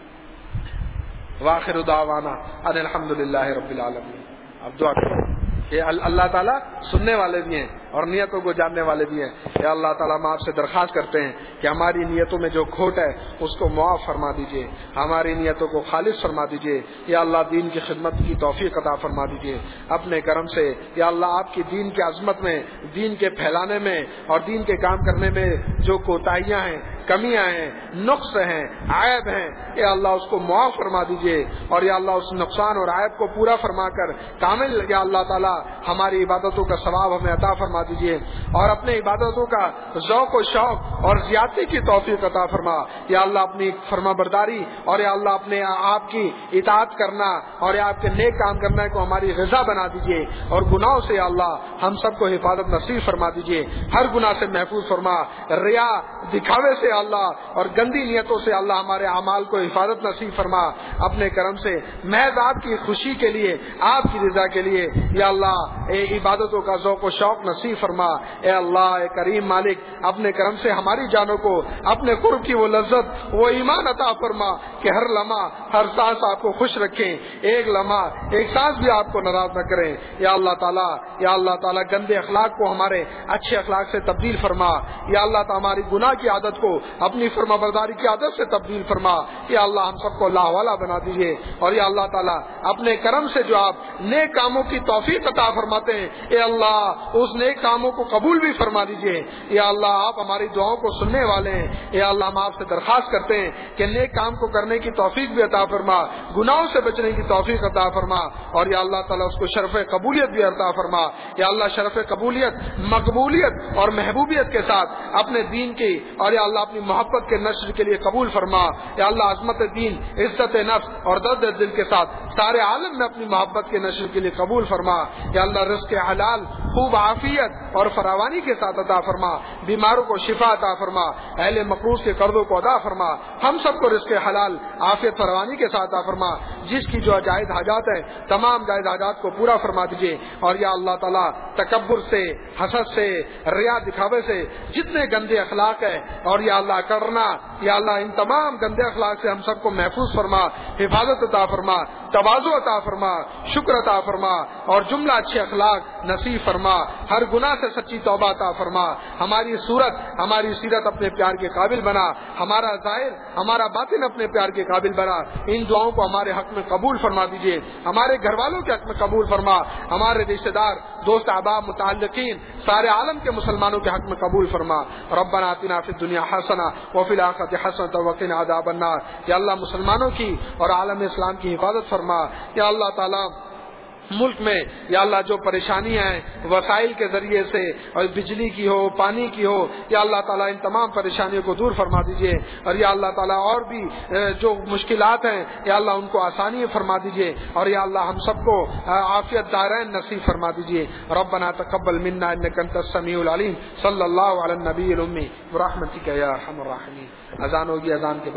A: وآخر دعوانا ان الحمد للہ رب العالمین. اب دعا کریں کہ اللہ تعالیٰ سننے والے بھی ہیں اور نیتوں کو جاننے والے بھی ہیں. یا اللہ تعالیٰ ہم آپ سے درخواست کرتے ہیں کہ ہماری نیتوں میں جو کھوٹ ہے اس کو معاف فرما دیجیے, ہماری نیتوں کو خالص فرما دیجیے. یا اللہ دین کی خدمت کی توفیق عطا فرما دیجیے اپنے کرم سے. یا اللہ آپ کی دین کی عظمت میں, دین کے پھیلانے میں اور دین کے کام کرنے میں جو کوتاہیاں ہیں, کمیاں ہیں, نقص ہیں, عیب ہیں, یا اللہ اس کو معاف فرما دیجیے. اور یا اللہ اس نقصان اور عیب کو پورا فرما کر کامل یا اللہ تعالیٰ ہماری عبادتوں کا ثواب ہمیں عطا فرما دیجیے اور اپنے عبادتوں کا ذوق و شوق اور زیادتی کی توفیق عطا فرما. یا اللہ اپنی فرما برداری اور یا اللہ اپنے آپ کی اطاعت کرنا اور یا آپ کے نیک کام کرنا کو ہماری غذا بنا دیجیے اور گناہوں سے یا اللہ ہم سب کو حفاظت نصیب فرما دیجیے. ہر گناہ سے محفوظ فرما, ریا دکھاوے سے اللہ اور گندی نیتوں سے اللہ ہمارے اعمال کو حفاظت نصیب فرما اپنے کرم سے. محض آپ کی خوشی کے لیے, آپ کی رضا کے لیے یا اللہ اے عبادتوں کا ذوق و شوق نصیب فرما. اے اللہ اے کریم مالک اپنے کرم سے ہماری جانوں کو اپنے قرب کی وہ لذت وہ ایمان عطا فرما کہ ہر لمحہ ہر سانس آپ کو خوش رکھیں, ایک لمحہ ایک سانس بھی آپ کو ناراض نہ کریں. یا اللہ تعالیٰ یا اللہ تعالیٰ گندے اخلاق کو ہمارے اچھے اخلاق سے تبدیل فرما. یا اللہ تعالیٰ ہماری گناہ کی عادت کو اپنی فرما برداری کی عادت سے تبدیل فرما. یا اللہ ہم سب کو اللہ والا بنا دیجیے. اور یا اللہ تعالیٰ اپنے کرم سے جو آپ نیک کاموں کی توفیق عطا فرماتے ہیں اے اللہ اس نیک کاموں کو قبول بھی فرما دیجیے. یا اللہ آپ ہماری دعاؤں کو سننے والے ہیں. یا اللہ ہم آپ سے درخواست کرتے ہیں کہ نیک کام کو کرنے کی توفیق بھی عطا فرما, گناہوں سے بچنے کی توفیق عطا فرما. اور یا اللہ تعالیٰ اس کو شرف قبولیت بھی عطا فرما. یا اللہ شرف قبولیت, مقبولیت اور محبوبیت کے ساتھ اپنے دین کی اور یا اللہ اپنی محبت کے نشر کے لیے قبول فرما. یا اللہ عظمت دین, عزت نفس اور درد دل کے ساتھ سارے عالم میں اپنی محبت کے نشر کے لیے قبول فرما. یا اللہ رزق حلال, خوب عافیت اور فراوانی کے ساتھ عطا فرما. بیماروں کو شفا عطا فرما, اہل مقروض کے قرضوں کو ادا فرما. ہم سب کو رزق حلال, عافیت, فراوانی کے ساتھ عطا فرما. جس کی جو جائز حاجات ہیں تمام جائز حاجات کو پورا فرما دیجیے. اور یا اللہ تعالیٰ تکبر سے, حسد سے, ریا دکھاوے سے جتنے گندے اخلاق ہیں اور یا اللہ کرنا یا اللہ ان تمام گندے اخلاق سے ہم سب کو محفوظ فرما, حفاظت عطا فرما, تواضع عطا فرما, شکر عطا فرما اور جملہ اچھے اخلاق نصیب فرما. فرما، ہر گناہ سے سچی توبہ عطا فرما، ہماری صورت ہماری سیرت اپنے پیار کے قابل بنا، ہمارا ظاہر ہمارا باطن اپنے پیار کے قابل بنا۔ ان دعاؤں کو ہمارے حق میں قبول فرما دیجیے، ہمارے گھر والوں کے حق میں قبول فرما، ہمارے رشتہ دار دوست احباب متعلقین سارے عالم کے مسلمانوں کے حق میں قبول فرما۔ ربنا آتنا فی الدنیا حسنہ وفی الآخرۃ حسنۃ وقنا عذاب النار۔ یا اللہ مسلمانوں کی اور عالم اسلام کی حفاظت فرما۔ یا اللہ تعالی ملک میں یا اللہ جو پریشانیاں ہیں وسائل کے ذریعے سے، اور بجلی کی ہو، پانی کی ہو، یا اللہ تعالیٰ ان تمام پریشانیوں کو دور فرما دیجیے، اور یا اللہ تعالیٰ اور بھی جو مشکلات ہیں یا اللہ ان کو آسانی فرما دیجیے، اور یا اللہ ہم سب کو عافیت دارین نصیب فرما دیجیے۔ ربنا تقبل منا انک انت السمیع العلیم۔ صلی اللہ علی النبی الامی برحمتک یا ارحم الراحمین۔ اذان ہوگی، اذان کے بعد